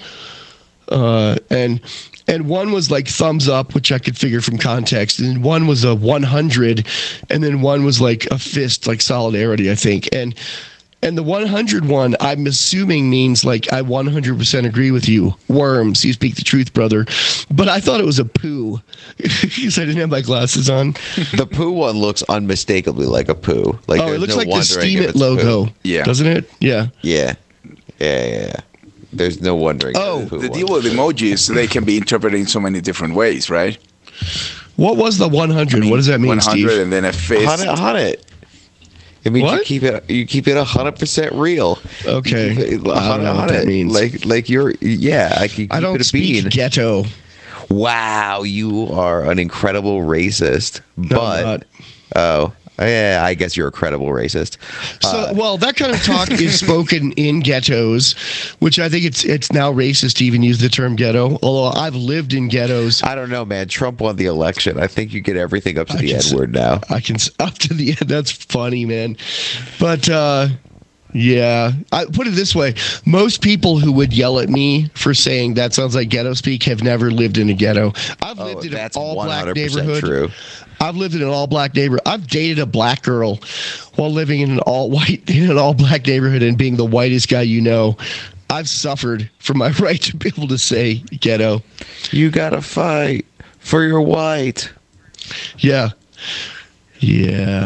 And one was like thumbs up, which I could figure from context, and one was a 100, and then one was like a fist, like solidarity, I think. And the 100 one, I'm assuming means like I 100% agree with you. Worms, you speak the truth, brother. But I thought it was a poo because I didn't have my glasses on. The poo one looks unmistakably like a poo. Like, Oh, it looks no like the wondering Steam if It it's logo. poo. Yeah. Doesn't it? Yeah. Yeah. There's no wondering. Oh, if it's poo The one. deal with emojis, they can be interpreted in so many different ways, right? What was the 100? What does that mean, 100 Steve? and then a fist. Hunt it. It means What? you keep it 100% real. Okay. You keep it I don't know what that means. Like you're like you keep I don't it a speak bean. ghetto. Wow, you are an incredible racist. No, I'm not. Yeah, I guess you're a credible racist. So, well, that kind of talk is spoken in ghettos, which I think it's now racist to even use the term ghetto. Although I've lived in ghettos, I don't know, man. Trump won the election. I think you get everything up to the can N word now. I can up to the end. That's funny, man. But yeah, I put it this way: most people who would yell at me for saying that sounds like ghetto speak have never lived in a ghetto. I've lived in an That's all-black 100% neighborhood. true. I've lived in an all-black neighborhood. I've dated a black girl while living in an all-black neighborhood and being the whitest guy you know. I've suffered for my right to be able to say ghetto. You gotta fight for your white. Yeah. Yeah.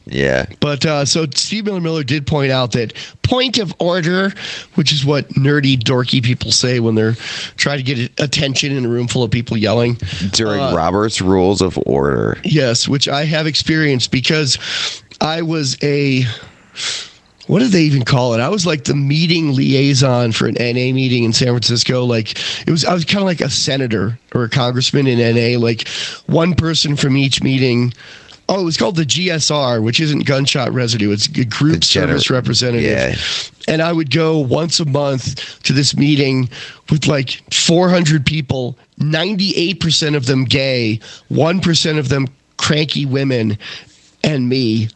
Yeah. But so Steve Miller did point out that point of order, which is what nerdy, dorky people say when they're trying to get attention in a room full of people yelling. During Robert's Rules of Order. Yes, which I have experienced because I was what did they even call it? I was like the meeting liaison for an NA meeting in San Francisco. Like I was kind of like a senator or a congressman in NA, like one person from each meeting. Oh, it was called the GSR, which isn't gunshot residue. It's a group service representative. Yeah. And I would go once a month to this meeting with like 400 people, 98% of them gay, 1% of them cranky women, and me.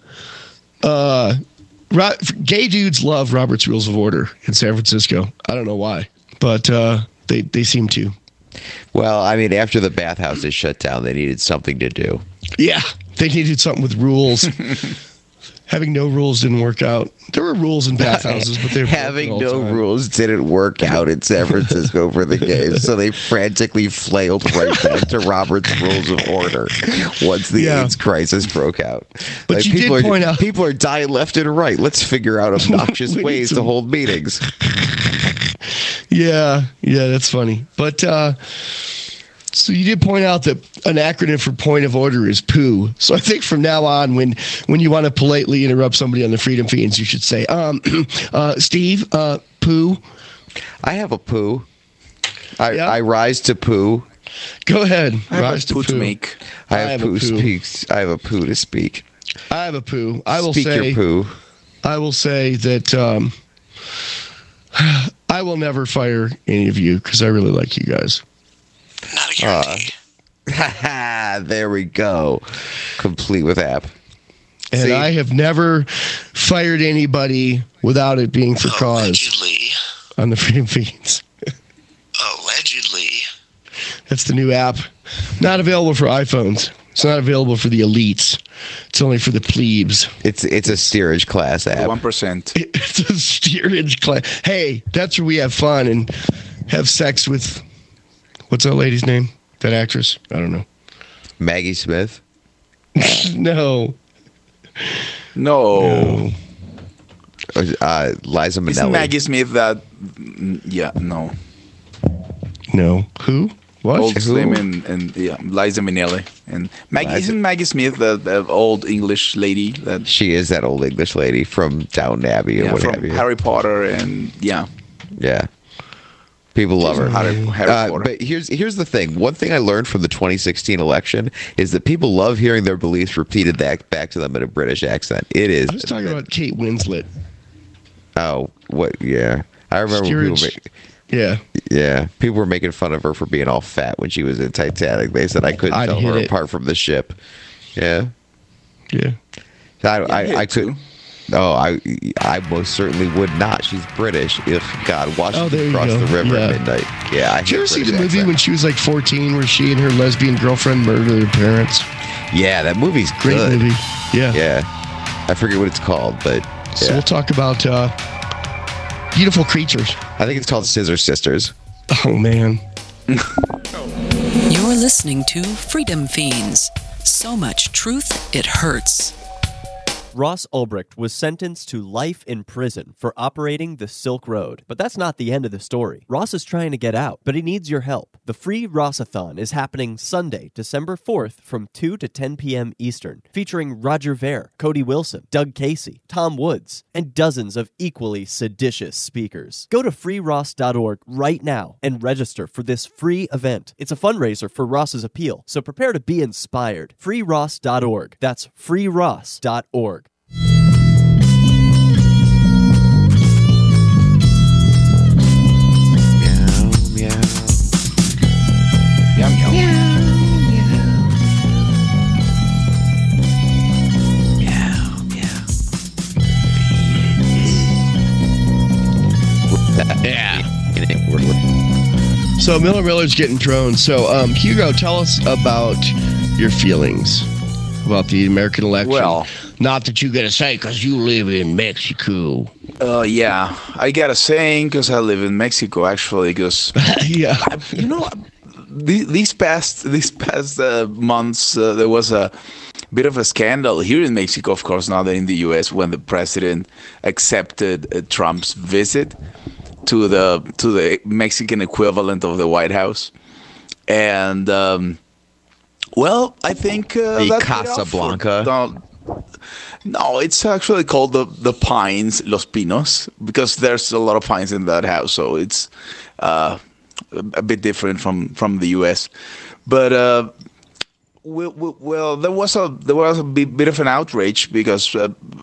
Gay dudes love Robert's Rules of Order in San Francisco. I don't know why, but they seem to. Well, I mean, after the bathhouses shut down, they needed something to do. Yeah, they needed something with rules. Having no rules didn't work out. There were rules in bathhouses, but they were having no rules didn't work out in San Francisco for the gays, so they frantically flailed right back to Robert's Rules of Order once the AIDS crisis broke out. But like, you did point out people are dying left and right. Let's figure out obnoxious ways to hold meetings. Yeah, that's funny. But so you did point out that an acronym for point of order is POO. So I think from now on, when you want to politely interrupt somebody on the Freedom Fiends, you should say, Steve, POO. I have a POO. I rise to POO. Go ahead. I have a POO to make. I have POO speaks. I have a POO to speak. I have a POO. I will speak say your POO. I will say that I will never fire any of you because I really like you guys. Not a guarantee. There we go. Complete with app. And see? I have never fired anybody without it being for cause on the Freedom Fiends. Allegedly. That's the new app. Not available for iPhones. It's not available for the elites. It's only for the plebes. It's a steerage class app. 1%. It's a steerage class. Hey, that's where we have fun and have sex with... What's that lady's name? That actress? I don't know. Maggie Smith? No. Liza Minnelli. Isn't Maggie Smith that... Yeah, no. No. Who? What? Old name and Liza Minnelli. And isn't Maggie Smith the old English lady? That she is that old English lady from Downton Abbey or what have you. Harry Potter and Yeah. People love her. Harry Potter. But here's the thing. One thing I learned from the 2016 election is that people love hearing their beliefs repeated back to them in a British accent. It is. I was talking about Kate Winslet. Oh, what? Yeah. I remember people were making fun of her for being all fat when she was in Titanic. They said I couldn't tell her apart from the ship. Yeah. Yeah. I could. No, I most certainly would not. She's British. If God Washington crossed the river at midnight. Yeah. Did you ever see the movie when she was like 14 where she and her lesbian girlfriend murdered their parents? Yeah, that movie's great good. Movie. Yeah. Yeah. I forget what it's called, but So we'll talk about Beautiful Creatures. I think it's called Scissor Sisters. Oh, man. You're listening to Freedom Fiends. So much truth, it hurts. Ross Ulbricht was sentenced to life in prison for operating the Silk Road. But that's not the end of the story. Ross is trying to get out, but he needs your help. The free Rossathon is happening Sunday, December 4th from 2 to 10 p.m. Eastern, featuring Roger Ver, Cody Wilson, Doug Casey, Tom Woods, and dozens of equally seditious speakers. Go to freeross.org right now and register for this free event. It's a fundraiser for Ross's appeal, so prepare to be inspired. freeross.org. That's freeross.org. So Miller's getting thrown. So Hugo, tell us about your feelings about the American election. Well, not that you gotta say because you live in Mexico. Yeah, I gotta say because I live in Mexico actually. Because yeah, these past months there was a bit of a scandal here in Mexico, of course, not in the U.S., when the president accepted Trump's visit to the Mexican equivalent of the White House. And, well, I think the Casablanca. No, it's actually called the Pines, Los Pinos, because there's a lot of pines in that house, so it's a bit different from the U.S. But well, there was a bit of an outrage because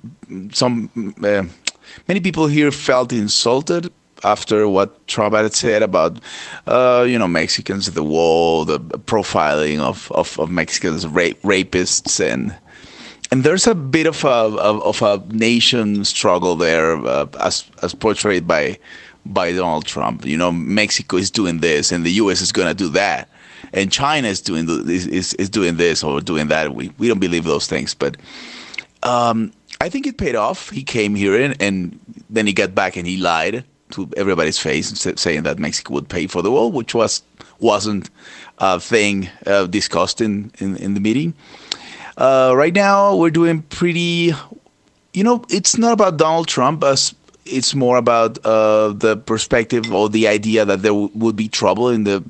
many people here felt insulted after what Trump had said about Mexicans at the wall, the profiling of Mexicans, rapists, and there's a bit of a nation struggle there, as portrayed by Donald Trump. Mexico is doing this, and the U.S. is going to do that, and China is doing doing this or doing that. We don't believe those things, but I think it paid off. He came here and then he got back and he lied to everybody's face, saying that Mexico would pay for the wall, which wasn't a thing discussed in the meeting. Right now, we're doing pretty. It's not about Donald Trump, as it's more about the perspective or the idea that there would be trouble in the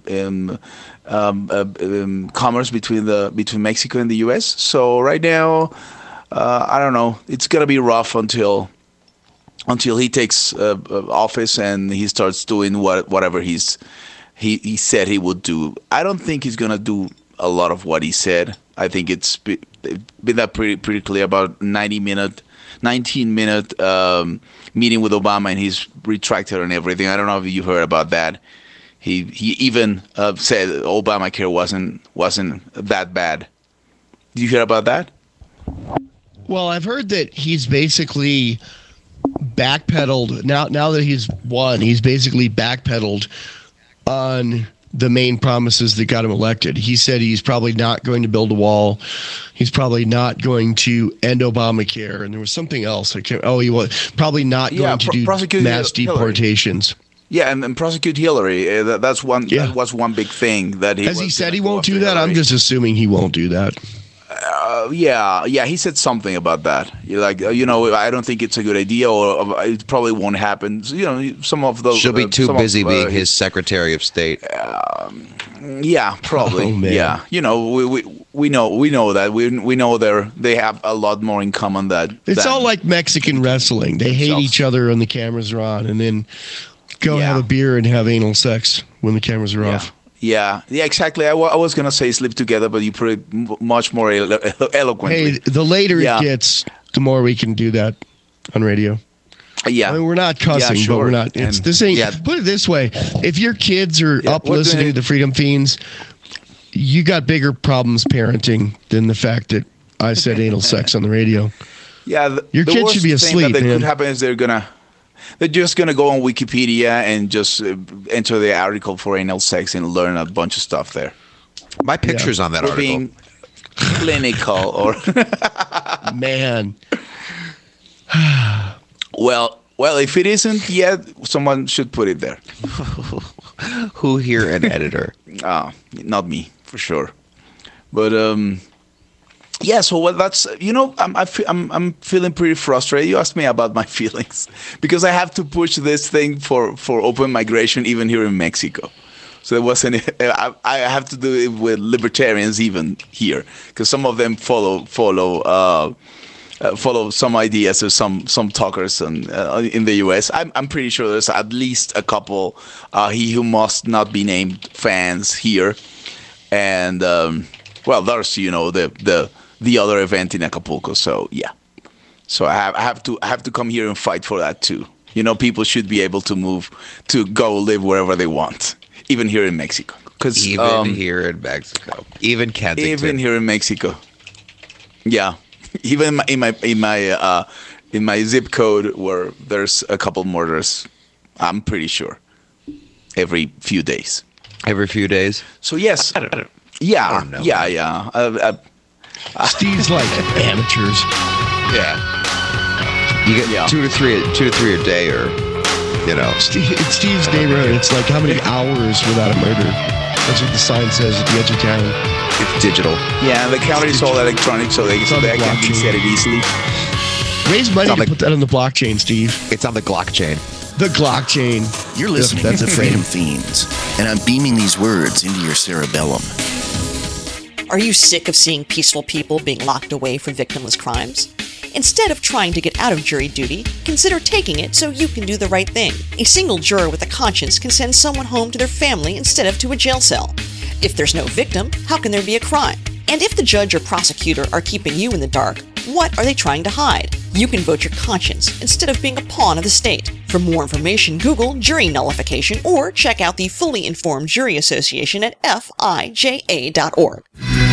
commerce between Mexico and the U.S. So right now, I don't know. It's gonna be rough until he takes office and he starts doing whatever he said he would do. I don't think he's gonna do a lot of what he said. I think it's been that pretty clear about 19-minute meeting with Obama, and he's retracted on everything. I don't know if you heard about that. He even said Obamacare wasn't that bad. Did you hear about that? Well, I've heard that he's basically backpedaled. Now that he's won, he's basically backpedaled on the main promises that got him elected. He said he's probably not going to build a wall. He's probably not going to end Obamacare. And there was something else. He was probably not going to do mass deportations. Yeah, and prosecute Hillary. That's one. Yeah. That was one big thing that he. Has he said he won't do that? I'm just assuming he won't do that. Yeah, he said something about that. I don't think it's a good idea, or it probably won't happen. Some of those. She'll be too busy being his Secretary of State. Yeah, probably. Oh, man. Yeah, we know that we know they have a lot more in common that. It's all like Mexican wrestling. They hate each other when the cameras are on, and then go have a beer and have anal sex when the cameras are off. Yeah, exactly. I was going to say sleep together, but you put it much more eloquently. Hey, the later it gets, the more we can do that on radio. Yeah. I mean, we're not cussing, but we're not. This ain't. Yeah. Put it this way. If your kids are up listening to the Freedom Fiends, you got bigger problems parenting than the fact that I said anal sex on the radio. Yeah. Your kids should be asleep, man. What could happen is they're just going to go on Wikipedia and just enter the article for anal sex and learn a bunch of stuff there. My picture's on that article. Being clinical or... Man. Well, if it isn't yet, someone should put it there. Who here an editor? Not me, for sure. But... yeah, so that's I'm feeling pretty frustrated. You asked me about my feelings because I have to push this thing for open migration even here in Mexico. So there wasn't. I have to do it with libertarians even here because some of them follow some ideas or some talkers in the U.S. I'm pretty sure there's at least a couple he who must not be named fans here, and there's the other event in Acapulco. So yeah, so I have to come here and fight for that too. People should be able to move to go live wherever they want, even here in Mexico. Even here in Mexico, even Kensington, even here in Mexico. Yeah, even in my zip code where there's a couple murders, I'm pretty sure every few days. Every few days. So yes, I don't know. Yeah. Steve's like amateurs. Yeah. You get two to three a day, or It's Steve's neighborhood. It's like how many hours without a murder. That's what the sign says at the edge of town. It's digital. Yeah, the counter is all electronic, so they can be set it easily. Raise money to put that on the blockchain, Steve. It's on the Glock chain. The Glock chain. You're listening to Freedom Fiends, and I'm beaming these words into your cerebellum. Are you sick of seeing peaceful people being locked away for victimless crimes? Instead of trying to get out of jury duty, consider taking it so you can do the right thing. A single juror with a conscience can send someone home to their family instead of to a jail cell. If there's no victim, how can there be a crime? And if the judge or prosecutor are keeping you in the dark, what are they trying to hide? You can vote your conscience instead of being a pawn of the state. For more information, Google jury nullification or check out the Fully Informed Jury Association at fija.org.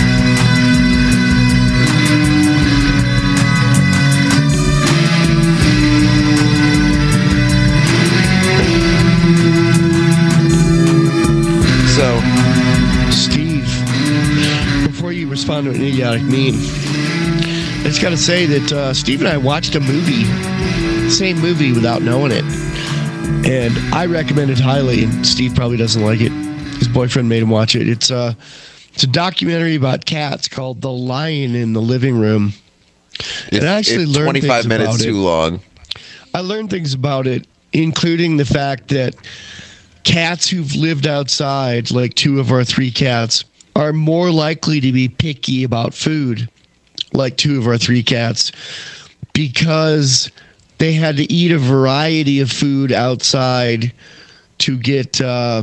So, Steve, before you respond to an idiotic meme, I just got to say that Steve and I watched a movie, same movie, without knowing it. And I recommend it highly, and Steve probably doesn't like it. His boyfriend made him watch it. It's a documentary about cats called The Lion in the Living Room. And I actually learned 25 minutes too long. I learned things about it, including the fact that cats who've lived outside, like 2 of our 3 cats, are more likely to be picky about food, like 2 of our 3 cats, because they had to eat a variety of food outside to get all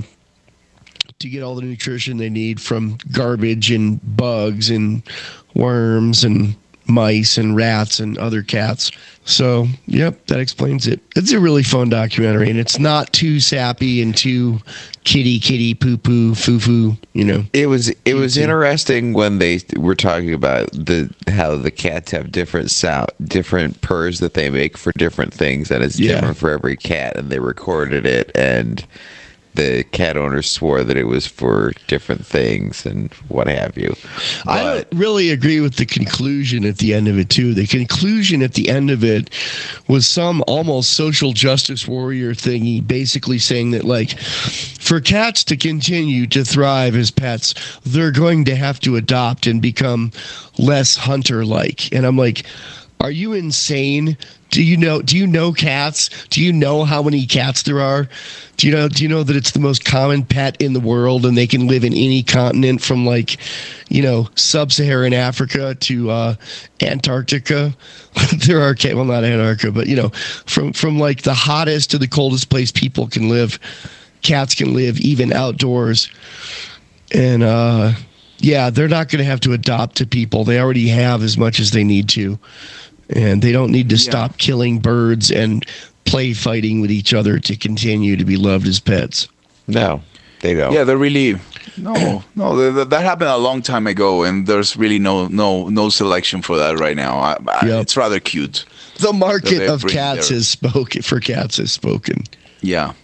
the nutrition they need from garbage and bugs and worms and mice and rats and other cats. So, yep, that explains it. It's a really fun documentary, and it's not too sappy and too kitty poo foo, you know. It was interesting when they were talking about how the cats have different purrs that they make for different things, and it's different for every cat, and they recorded it, and the cat owners swore that it was for different things and what have you. But I don't really agree with the conclusion at the end of it, too. The conclusion at the end of it was some almost social justice warrior thingy, basically saying that, like, for cats to continue to thrive as pets, they're going to have to adopt and become less hunter-like. And I'm like, are you insane? Do you know cats? Do you know how many cats there are? Do you know that it's the most common pet in the world, and they can live in any continent from, like, sub-Saharan Africa to Antarctica? There are cats, well, not Antarctica, but from like the hottest to the coldest place people can live. Cats can live even outdoors, and they're not going to have to adopt to people. They already have as much as they need to. And they don't need to stop killing birds and play fighting with each other to continue to be loved as pets. No, they don't. Yeah, they're really that happened a long time ago, and there's really no selection for that right now. It's rather cute. The market of cats has spoken. Yeah.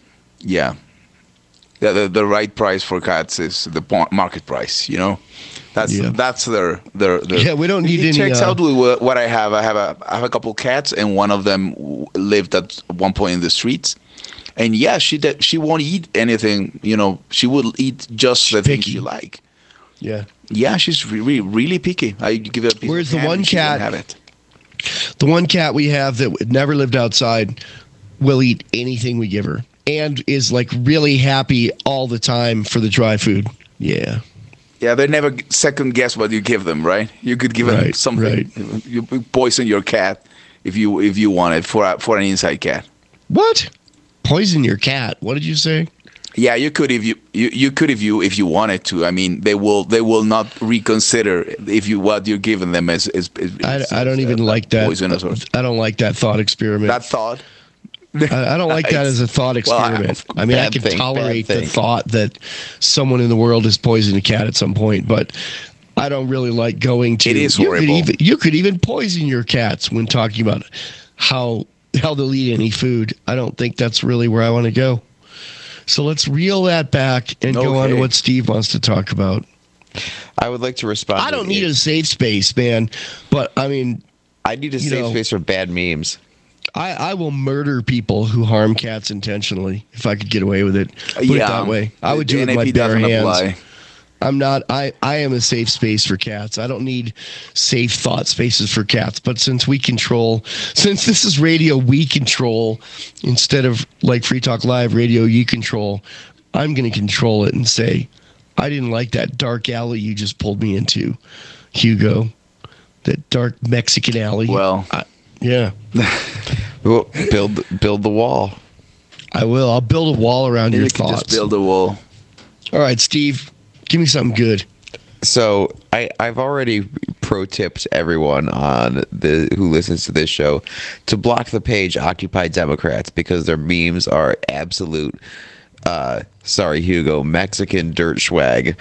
The right price for cats is the market price. That's their. Yeah, we don't need any. It checks out with what I have. I have a couple cats, and one of them lived at one point in the streets. And she won't eat anything. She will eat just the things you like. Yeah. Yeah, she's really, really picky. I give her a piece. Whereas of the one cat, have it. The one cat we have that never lived outside will eat anything we give her, and is like really happy all the time for the dry food. Yeah. Yeah, they never second guess what you give them, right? You could give them something. Right. You poison your cat if you want it for an inside cat. What? Poison your cat? What did you say? Yeah, you could if you wanted to. I mean, they will not reconsider what you're giving them as I don't even like that. Poisonous I don't like that thought experiment. That thought. I don't like that as a thought experiment. I mean, I can tolerate the thought that someone in the world has poisoned a cat at some point, but I don't really like going to. It is horrible. You could even poison your cats when talking about how they'll eat any food. I don't think that's really where I want to go. So let's reel that back and go on to what Steve wants to talk about. I would like to respond. I don't need a safe space, man, but I mean, I need a safe space for bad memes. I will murder people who harm cats intentionally if I could get away with it. Put it that way. I would do it with my bare hands. I'm not. I am a safe space for cats. I don't need safe thought spaces for cats. But since this is radio, we control instead of like Free Talk Live radio, you control. I'm going to control it and say, I didn't like that dark alley you just pulled me into, Hugo. That dark Mexican alley. Well, yeah. Well, build the wall. I will. I'll build a wall around your thoughts. Just build a wall. All right, Steve. Give me something good. So I've already pro-tipped everyone who listens to this show to block the page Occupy Democrats because their memes are absolute, sorry Hugo, Mexican dirt swag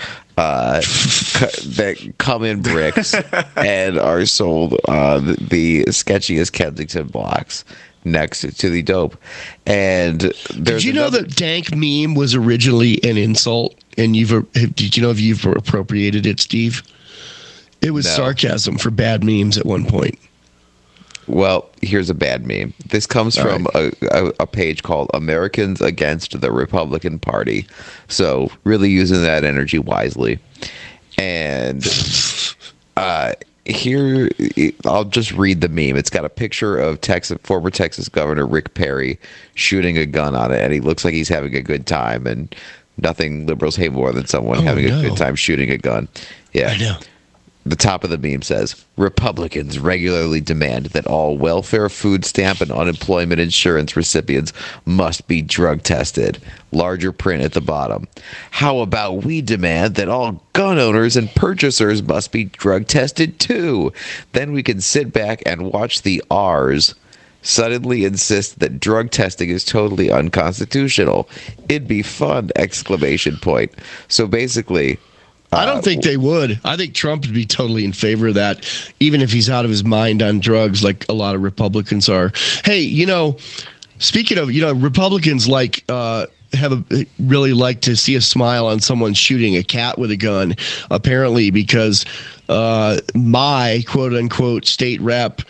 that come in bricks and are sold on the sketchiest Kensington blocks next to the dope. And did you know that dank meme was originally an insult? And did you know if you've appropriated it, Steve? It was sarcasm for bad memes at one point. Well, here's a bad meme. This comes from a page called Americans Against the Republican Party. So really using that energy wisely. And here, I'll just read the meme. It's got a picture of former Texas Governor Rick Perry shooting a gun on it, and he looks like he's having a good time. And nothing liberals hate more than someone having a good time shooting a gun. Yeah, I know. The top of the meme says, Republicans regularly demand that all welfare, food stamp, and unemployment insurance recipients must be drug tested. Larger print at the bottom. How about we demand that all gun owners and purchasers must be drug tested too? Then we can sit back and watch the R's suddenly insist that drug testing is totally unconstitutional. It'd be fun! ! So basically, I don't think they would. I think Trump would be totally in favor of that, even if he's out of his mind on drugs, like a lot of Republicans are. Hey, speaking of, Republicans really like to see a smile on someone shooting a cat with a gun, apparently, because my quote unquote state rep,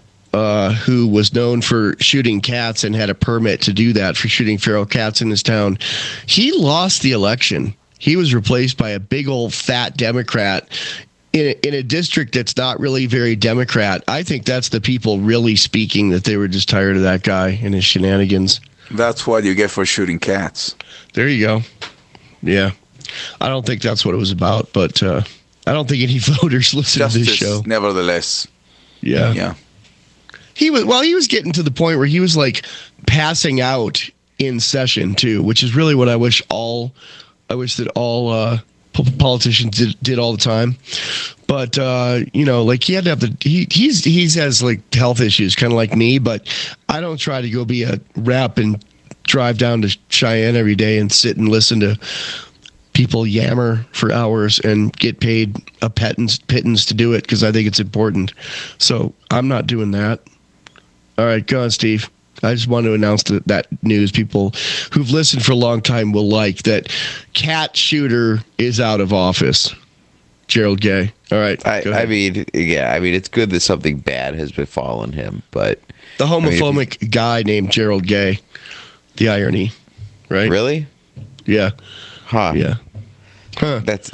who was known for shooting cats and had a permit to do that for shooting feral cats in his town, he lost the election. He was replaced by a big old fat Democrat in a district that's not really very Democrat. I think that's the people really speaking, that they were just tired of that guy and his shenanigans. That's what you get for shooting cats. There you go. Yeah. I don't think that's what it was about, but I don't think any voters listen to this show. Nevertheless. Yeah. Yeah. He was getting to the point where he was like passing out in session too, which is really what I wish that all politicians did all the time. But he had to have he has like health issues, kind of like me. But I don't try to go be a rep and drive down to Cheyenne every day and sit and listen to people yammer for hours and get paid a pittance to do it, because I think it's important. So I'm not doing that. All right, go on, Steve. I just want to announce that news. People who've listened for a long time will like that. Cat shooter is out of office. Gerald Gay. All right. I mean, it's good that something bad has befallen him, but the homophobic guy named Gerald Gay. The irony, right? Really? Yeah. Huh. Yeah. Huh. That's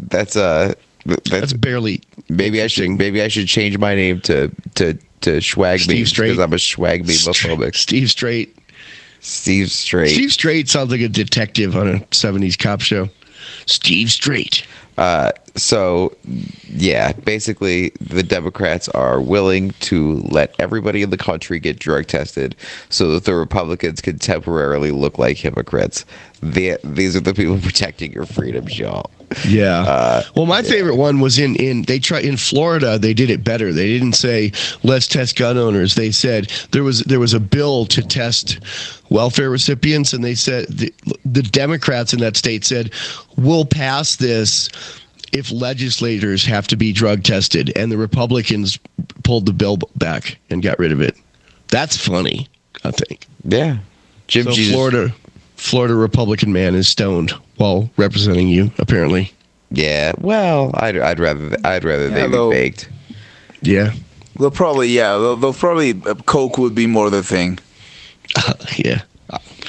barely. Maybe I should change my name to Schwag Me, because I'm a Schwag Me homophobic. Steve Straight. Steve Straight sounds like a detective on a 70s cop show. Steve Straight. So, yeah, basically the Democrats are willing to let everybody in the country get drug tested so that the Republicans can temporarily look like hypocrites. These are the people protecting your freedoms, y'all. Yeah. Well, my favorite one was in Florida. They did it better. They didn't say let's test gun owners. They said there was a bill to test welfare recipients, and they said the Democrats in that state said we'll pass this if legislators have to be drug tested, and the Republicans pulled the bill back and got rid of it. That's funny, I think. Yeah. So Florida Republican man is stoned while representing you, apparently. Yeah. Well, I'd rather they be baked. Yeah. They'll probably Coke would be more the thing. Yeah.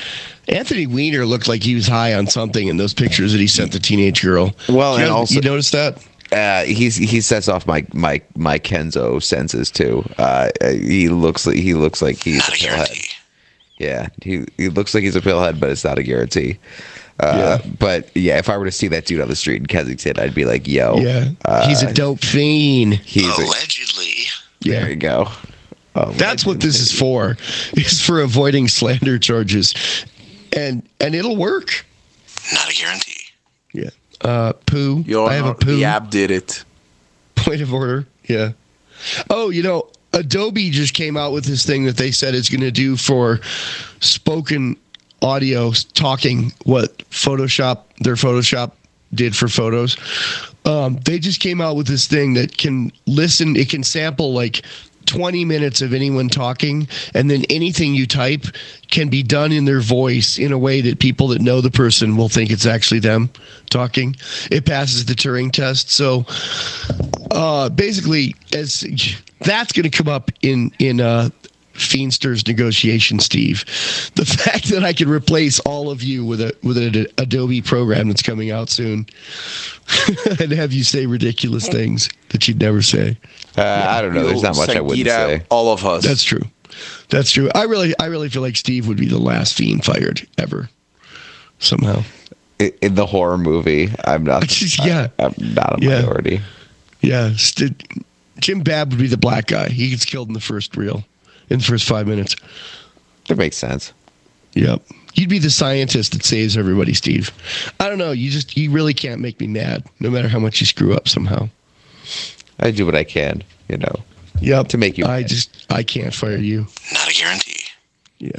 Anthony Weiner looked like he was high on something in those pictures that he sent the teenage girl. Well, and also you noticed that? He sets off my Kenzo senses too. He looks like he's not a pillhead. Yeah, he looks like he's a pillhead, but it's not a guarantee. But yeah, if I were to see that dude on the street in Kensington, I'd be like, "Yo, he's a dope fiend." Allegedly. There you go. That's what this is for. It's for avoiding slander charges, and it'll work. Not a guarantee. Yeah. Poo. I have a poo. The app did it. Point of order. Yeah. Oh, Adobe just came out with this thing that they said it's going to do for spoken audio talking what their Photoshop did for photos. They just came out with this thing that can listen. It can sample like 20 minutes of anyone talking, and then anything you type can be done in their voice in a way that people that know the person will think it's actually them talking. It passes the Turing test. So basically, that's going to come up in Feedster's negotiation, Steve. The fact that I can replace all of you with an Adobe program that's coming out soon and have you say ridiculous things that you'd never say. I don't know. There's not much I wouldn't say. All of us. That's true. I really feel like Steve would be the last fiend fired ever. Somehow. In the horror movie, I'm not. I'm not a minority. Yeah. Jim Babb would be the black guy. He gets killed in the first reel. In the first 5 minutes. That makes sense. Yep. You'd be the scientist that saves everybody, Steve. I don't know. You really can't make me mad, no matter how much you screw up somehow. I do what I can, Yep. To make you mad. I can't fire you. Not a guarantee. Yeah.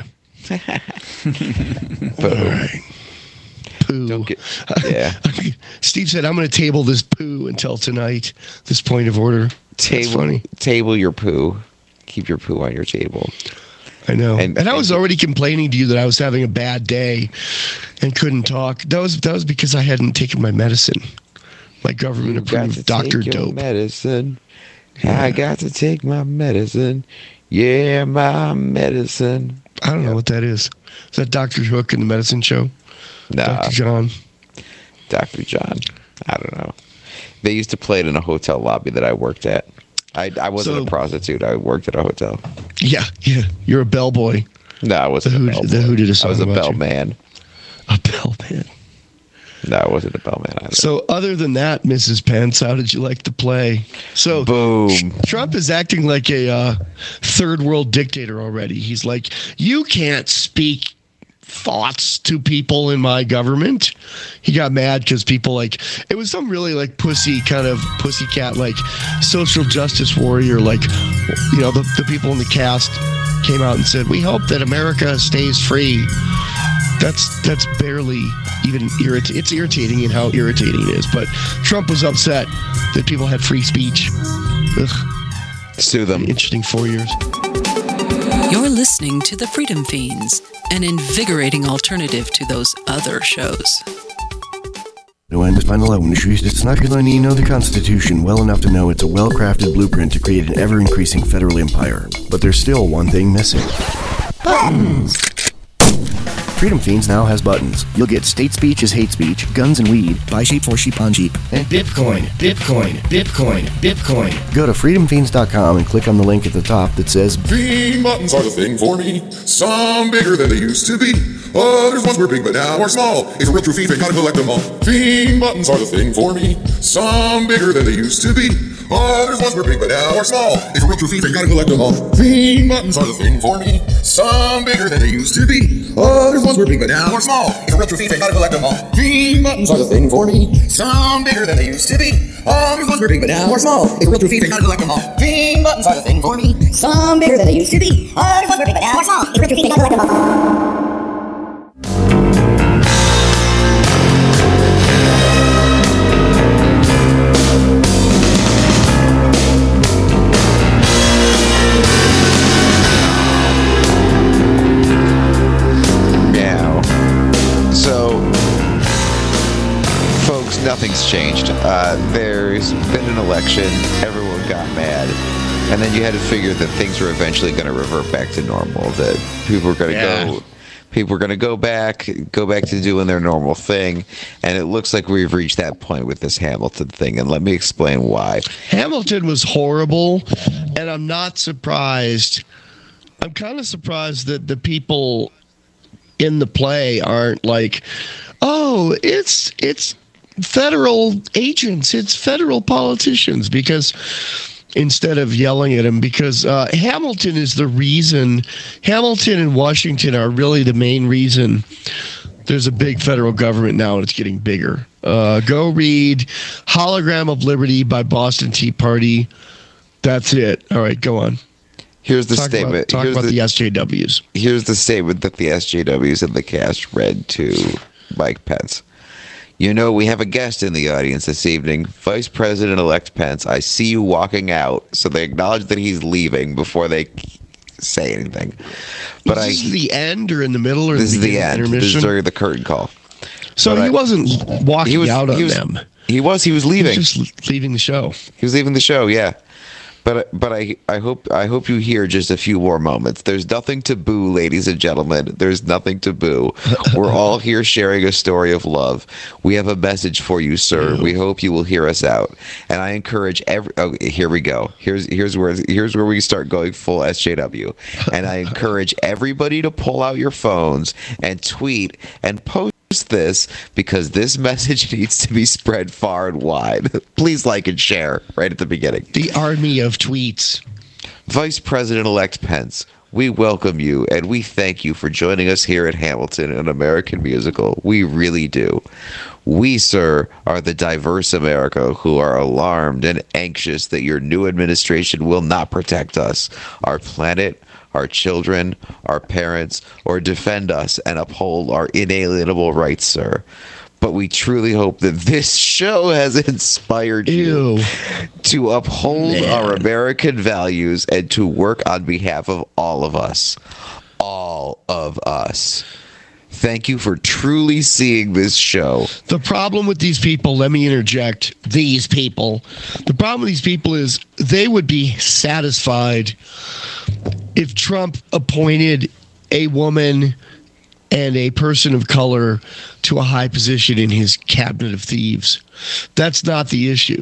All right. Poo. Yeah. Steve said, I'm going to table this poo until tonight. This point of order. That's funny. Table your poo. Keep your poo on your table. I know. And I was already complaining to you that I was having a bad day and couldn't talk. That was because I hadn't taken my medicine. My government approved Dr. Dope. Medicine. I got to take my medicine. Yeah, my medicine. I don't know what that is. Is that Dr. Hook in the medicine show? No. Dr. John. Dr. John. I don't know. They used to play it in a hotel lobby that I worked at. I wasn't a prostitute. I worked at a hotel. Yeah. You're a bellboy. No, I wasn't a bellboy. Who did a song I was a about bellman. A bellman. No, I wasn't a bellman either. So other than that, Mrs. Pence, how did you like the play? So boom. Trump is acting like a third world dictator already. He's like, you can't speak thoughts to people in my government. He got mad because people it was some really pussycat social justice warrior, the people in the cast came out and said, we hope that America stays free. That's barely even irritating. It's irritating in how irritating it is, but Trump was upset that people had free speech. Ugh. Sue them. Interesting 4 years. You're listening to The Freedom Fiends, an invigorating alternative to those other shows. It's not going to know the Constitution well enough to know it's a well-crafted blueprint to create an ever-increasing federal empire. But there's still one thing missing. Buttons! Freedom Fiends now has buttons. You'll get state speech is hate speech, guns and weed, buy sheep for sheep on Jeep, and Bitcoin. Go to freedomfiends.com and click on the link at the top that says Fiend buttons are the thing for me. Some bigger than they used to be. Others once were big but now are small. It's a real true fiend and gotta collect them all. Fiend buttons are the thing for me. Some bigger than they used to be. Others once were big but now are small. It's a real true fiend and gotta collect them all. Fiend buttons are the thing for me. Some bigger than they used to be. Others once were big but now are small. It's a real true fiend and gotta collect them all. Fiend buttons are the thing for me. Some bigger than they used to be. Others once were big but now are small. It's a real true fiend and gotta collect them all. Fiend buttons are the thing for me. Some bigger than they used to be. Others once were big but now are small. It's a real true fiend and gotta collect them all. Nothing's changed. There's been an election. Everyone got mad. And then you had to figure that things were eventually going to revert back to normal. That people were going to People are going to go back to doing their normal thing, and it looks like we've reached that point with this Hamilton thing. And let me explain why. Hamilton was horrible, and I'm not surprised. I'm kind of surprised that the people in the play aren't like, oh, it's federal agents, it's federal politicians, because instead of yelling at him, because Hamilton is the reason. Hamilton and Washington are really the main reason there's a big federal government now, and it's getting bigger. Go read Hologram of Liberty by Boston Tea Party. That's it. All right, go on. Here's the statement. Talk about the SJWs. Here's the statement that the SJWs and the cast read to Mike Pence. You know, we have a guest in the audience this evening, Vice President-elect Pence. I see you walking out. So they acknowledge that he's leaving before they say anything. But is this the end or in the middle or this the is the end. Intermission? This is during the curtain call. So he wasn't walking out on them. He was leaving. He was just leaving the show. He was leaving the show, yeah. But I hope you hear just a few more moments. There's nothing to boo, ladies and gentlemen. There's nothing to boo. We're all here sharing a story of love. We have a message for you, sir. We hope you will hear us out. And I encourage here we go. Here's where we start going full SJW. And I encourage everybody to pull out your phones and tweet and post this, because this message needs to be spread far and wide. Please like and share right at the beginning. The army of tweets. Vice President-elect Pence, we welcome you and we thank you for joining us here at Hamilton, an American musical. We really do. We, sir, are the diverse America who are alarmed and anxious that your new administration will not protect us, our planet, our children, our parents, or defend us and uphold our inalienable rights, sir. But we truly hope that this show has inspired you to uphold our American values and to work on behalf of all of us. All of us. Thank you for truly seeing this show. The problem with these people, let me interject, these people. The problem with these people is they would be satisfied if Trump appointed a woman and a person of color to a high position in his cabinet of thieves. That's not the issue.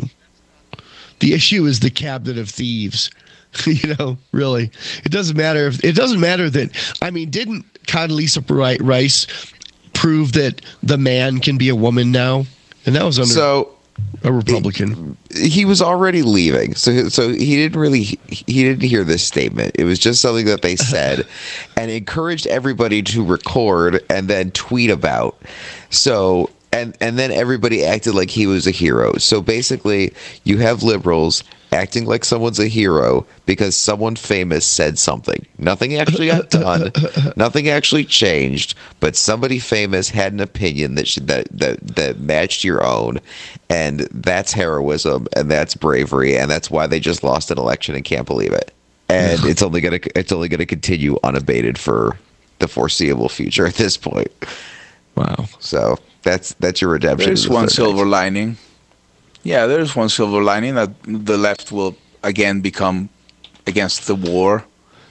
The issue is the cabinet of thieves. You know, really. It doesn't matter that, I mean, didn't Condoleezza Rice prove that the man can be a woman now? And that was under a Republican. He was already leaving, so he didn't hear this statement. It was just something that they said and encouraged everybody to record and then tweet about. So and then everybody acted like he was a hero. So basically, you have liberals acting like someone's a hero because someone famous said something. Nothing actually got done. Nothing actually changed. But somebody famous had an opinion that matched your own, and that's heroism, and that's bravery, and that's why they just lost an election and can't believe it. And it's only gonna continue unabated for the foreseeable future at this point. Wow. So that's your redemption. There's one silver lining. Yeah, there's one silver lining that the left will again become against the war.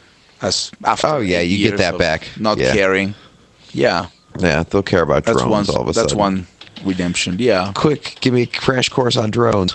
As after you get that back. Not caring. Yeah. Yeah, they'll care about drones all of a sudden. That's one redemption. Yeah. Quick, give me a crash course on drones.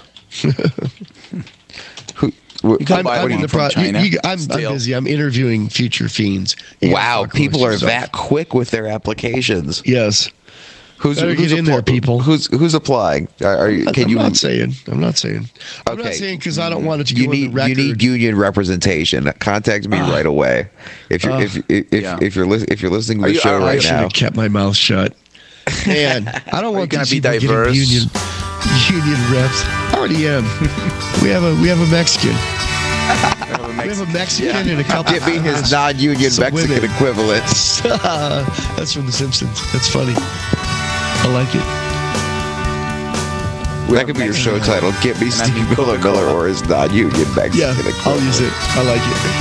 I'm busy. I'm interviewing future fiends. Wow, people are that quick with their applications. Yes. Who's in there, people? Who's applying? I'm not saying. I'm not saying because I don't want it to go on the record. You need union representation. Contact me right away. If you're listening to the show right now, I should have kept my mouth shut. Man, I don't want to be diverse. Union reps. I already am. We have a Mexican. We have a Mexican and a couple. Get me his non-union Mexican equivalent. That's from The Simpsons. That's funny. I like it. That could be your show title. Get me Steve Miller or his non-union Mexican equivalent. I'll use it. I like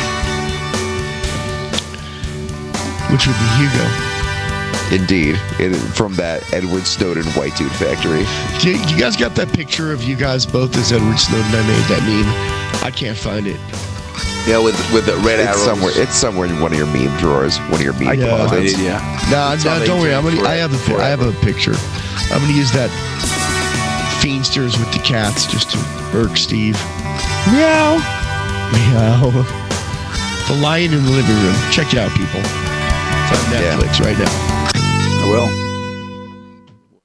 it. Which would be Hugo. Indeed. From that Edward Snowden White Dude Factory. You guys got that picture of you guys both as Edward Snowden I made that meme? I can't find it. Yeah, with the red arrows. It's somewhere in one of your meme drawers, one of your meme closets. No, don't worry. I have a picture. I'm gonna use that Fiendsters with the cats just to irk Steve. Meow. Meow. The Lion in the Living Room. Check it out, people. It's on Netflix right now. I will.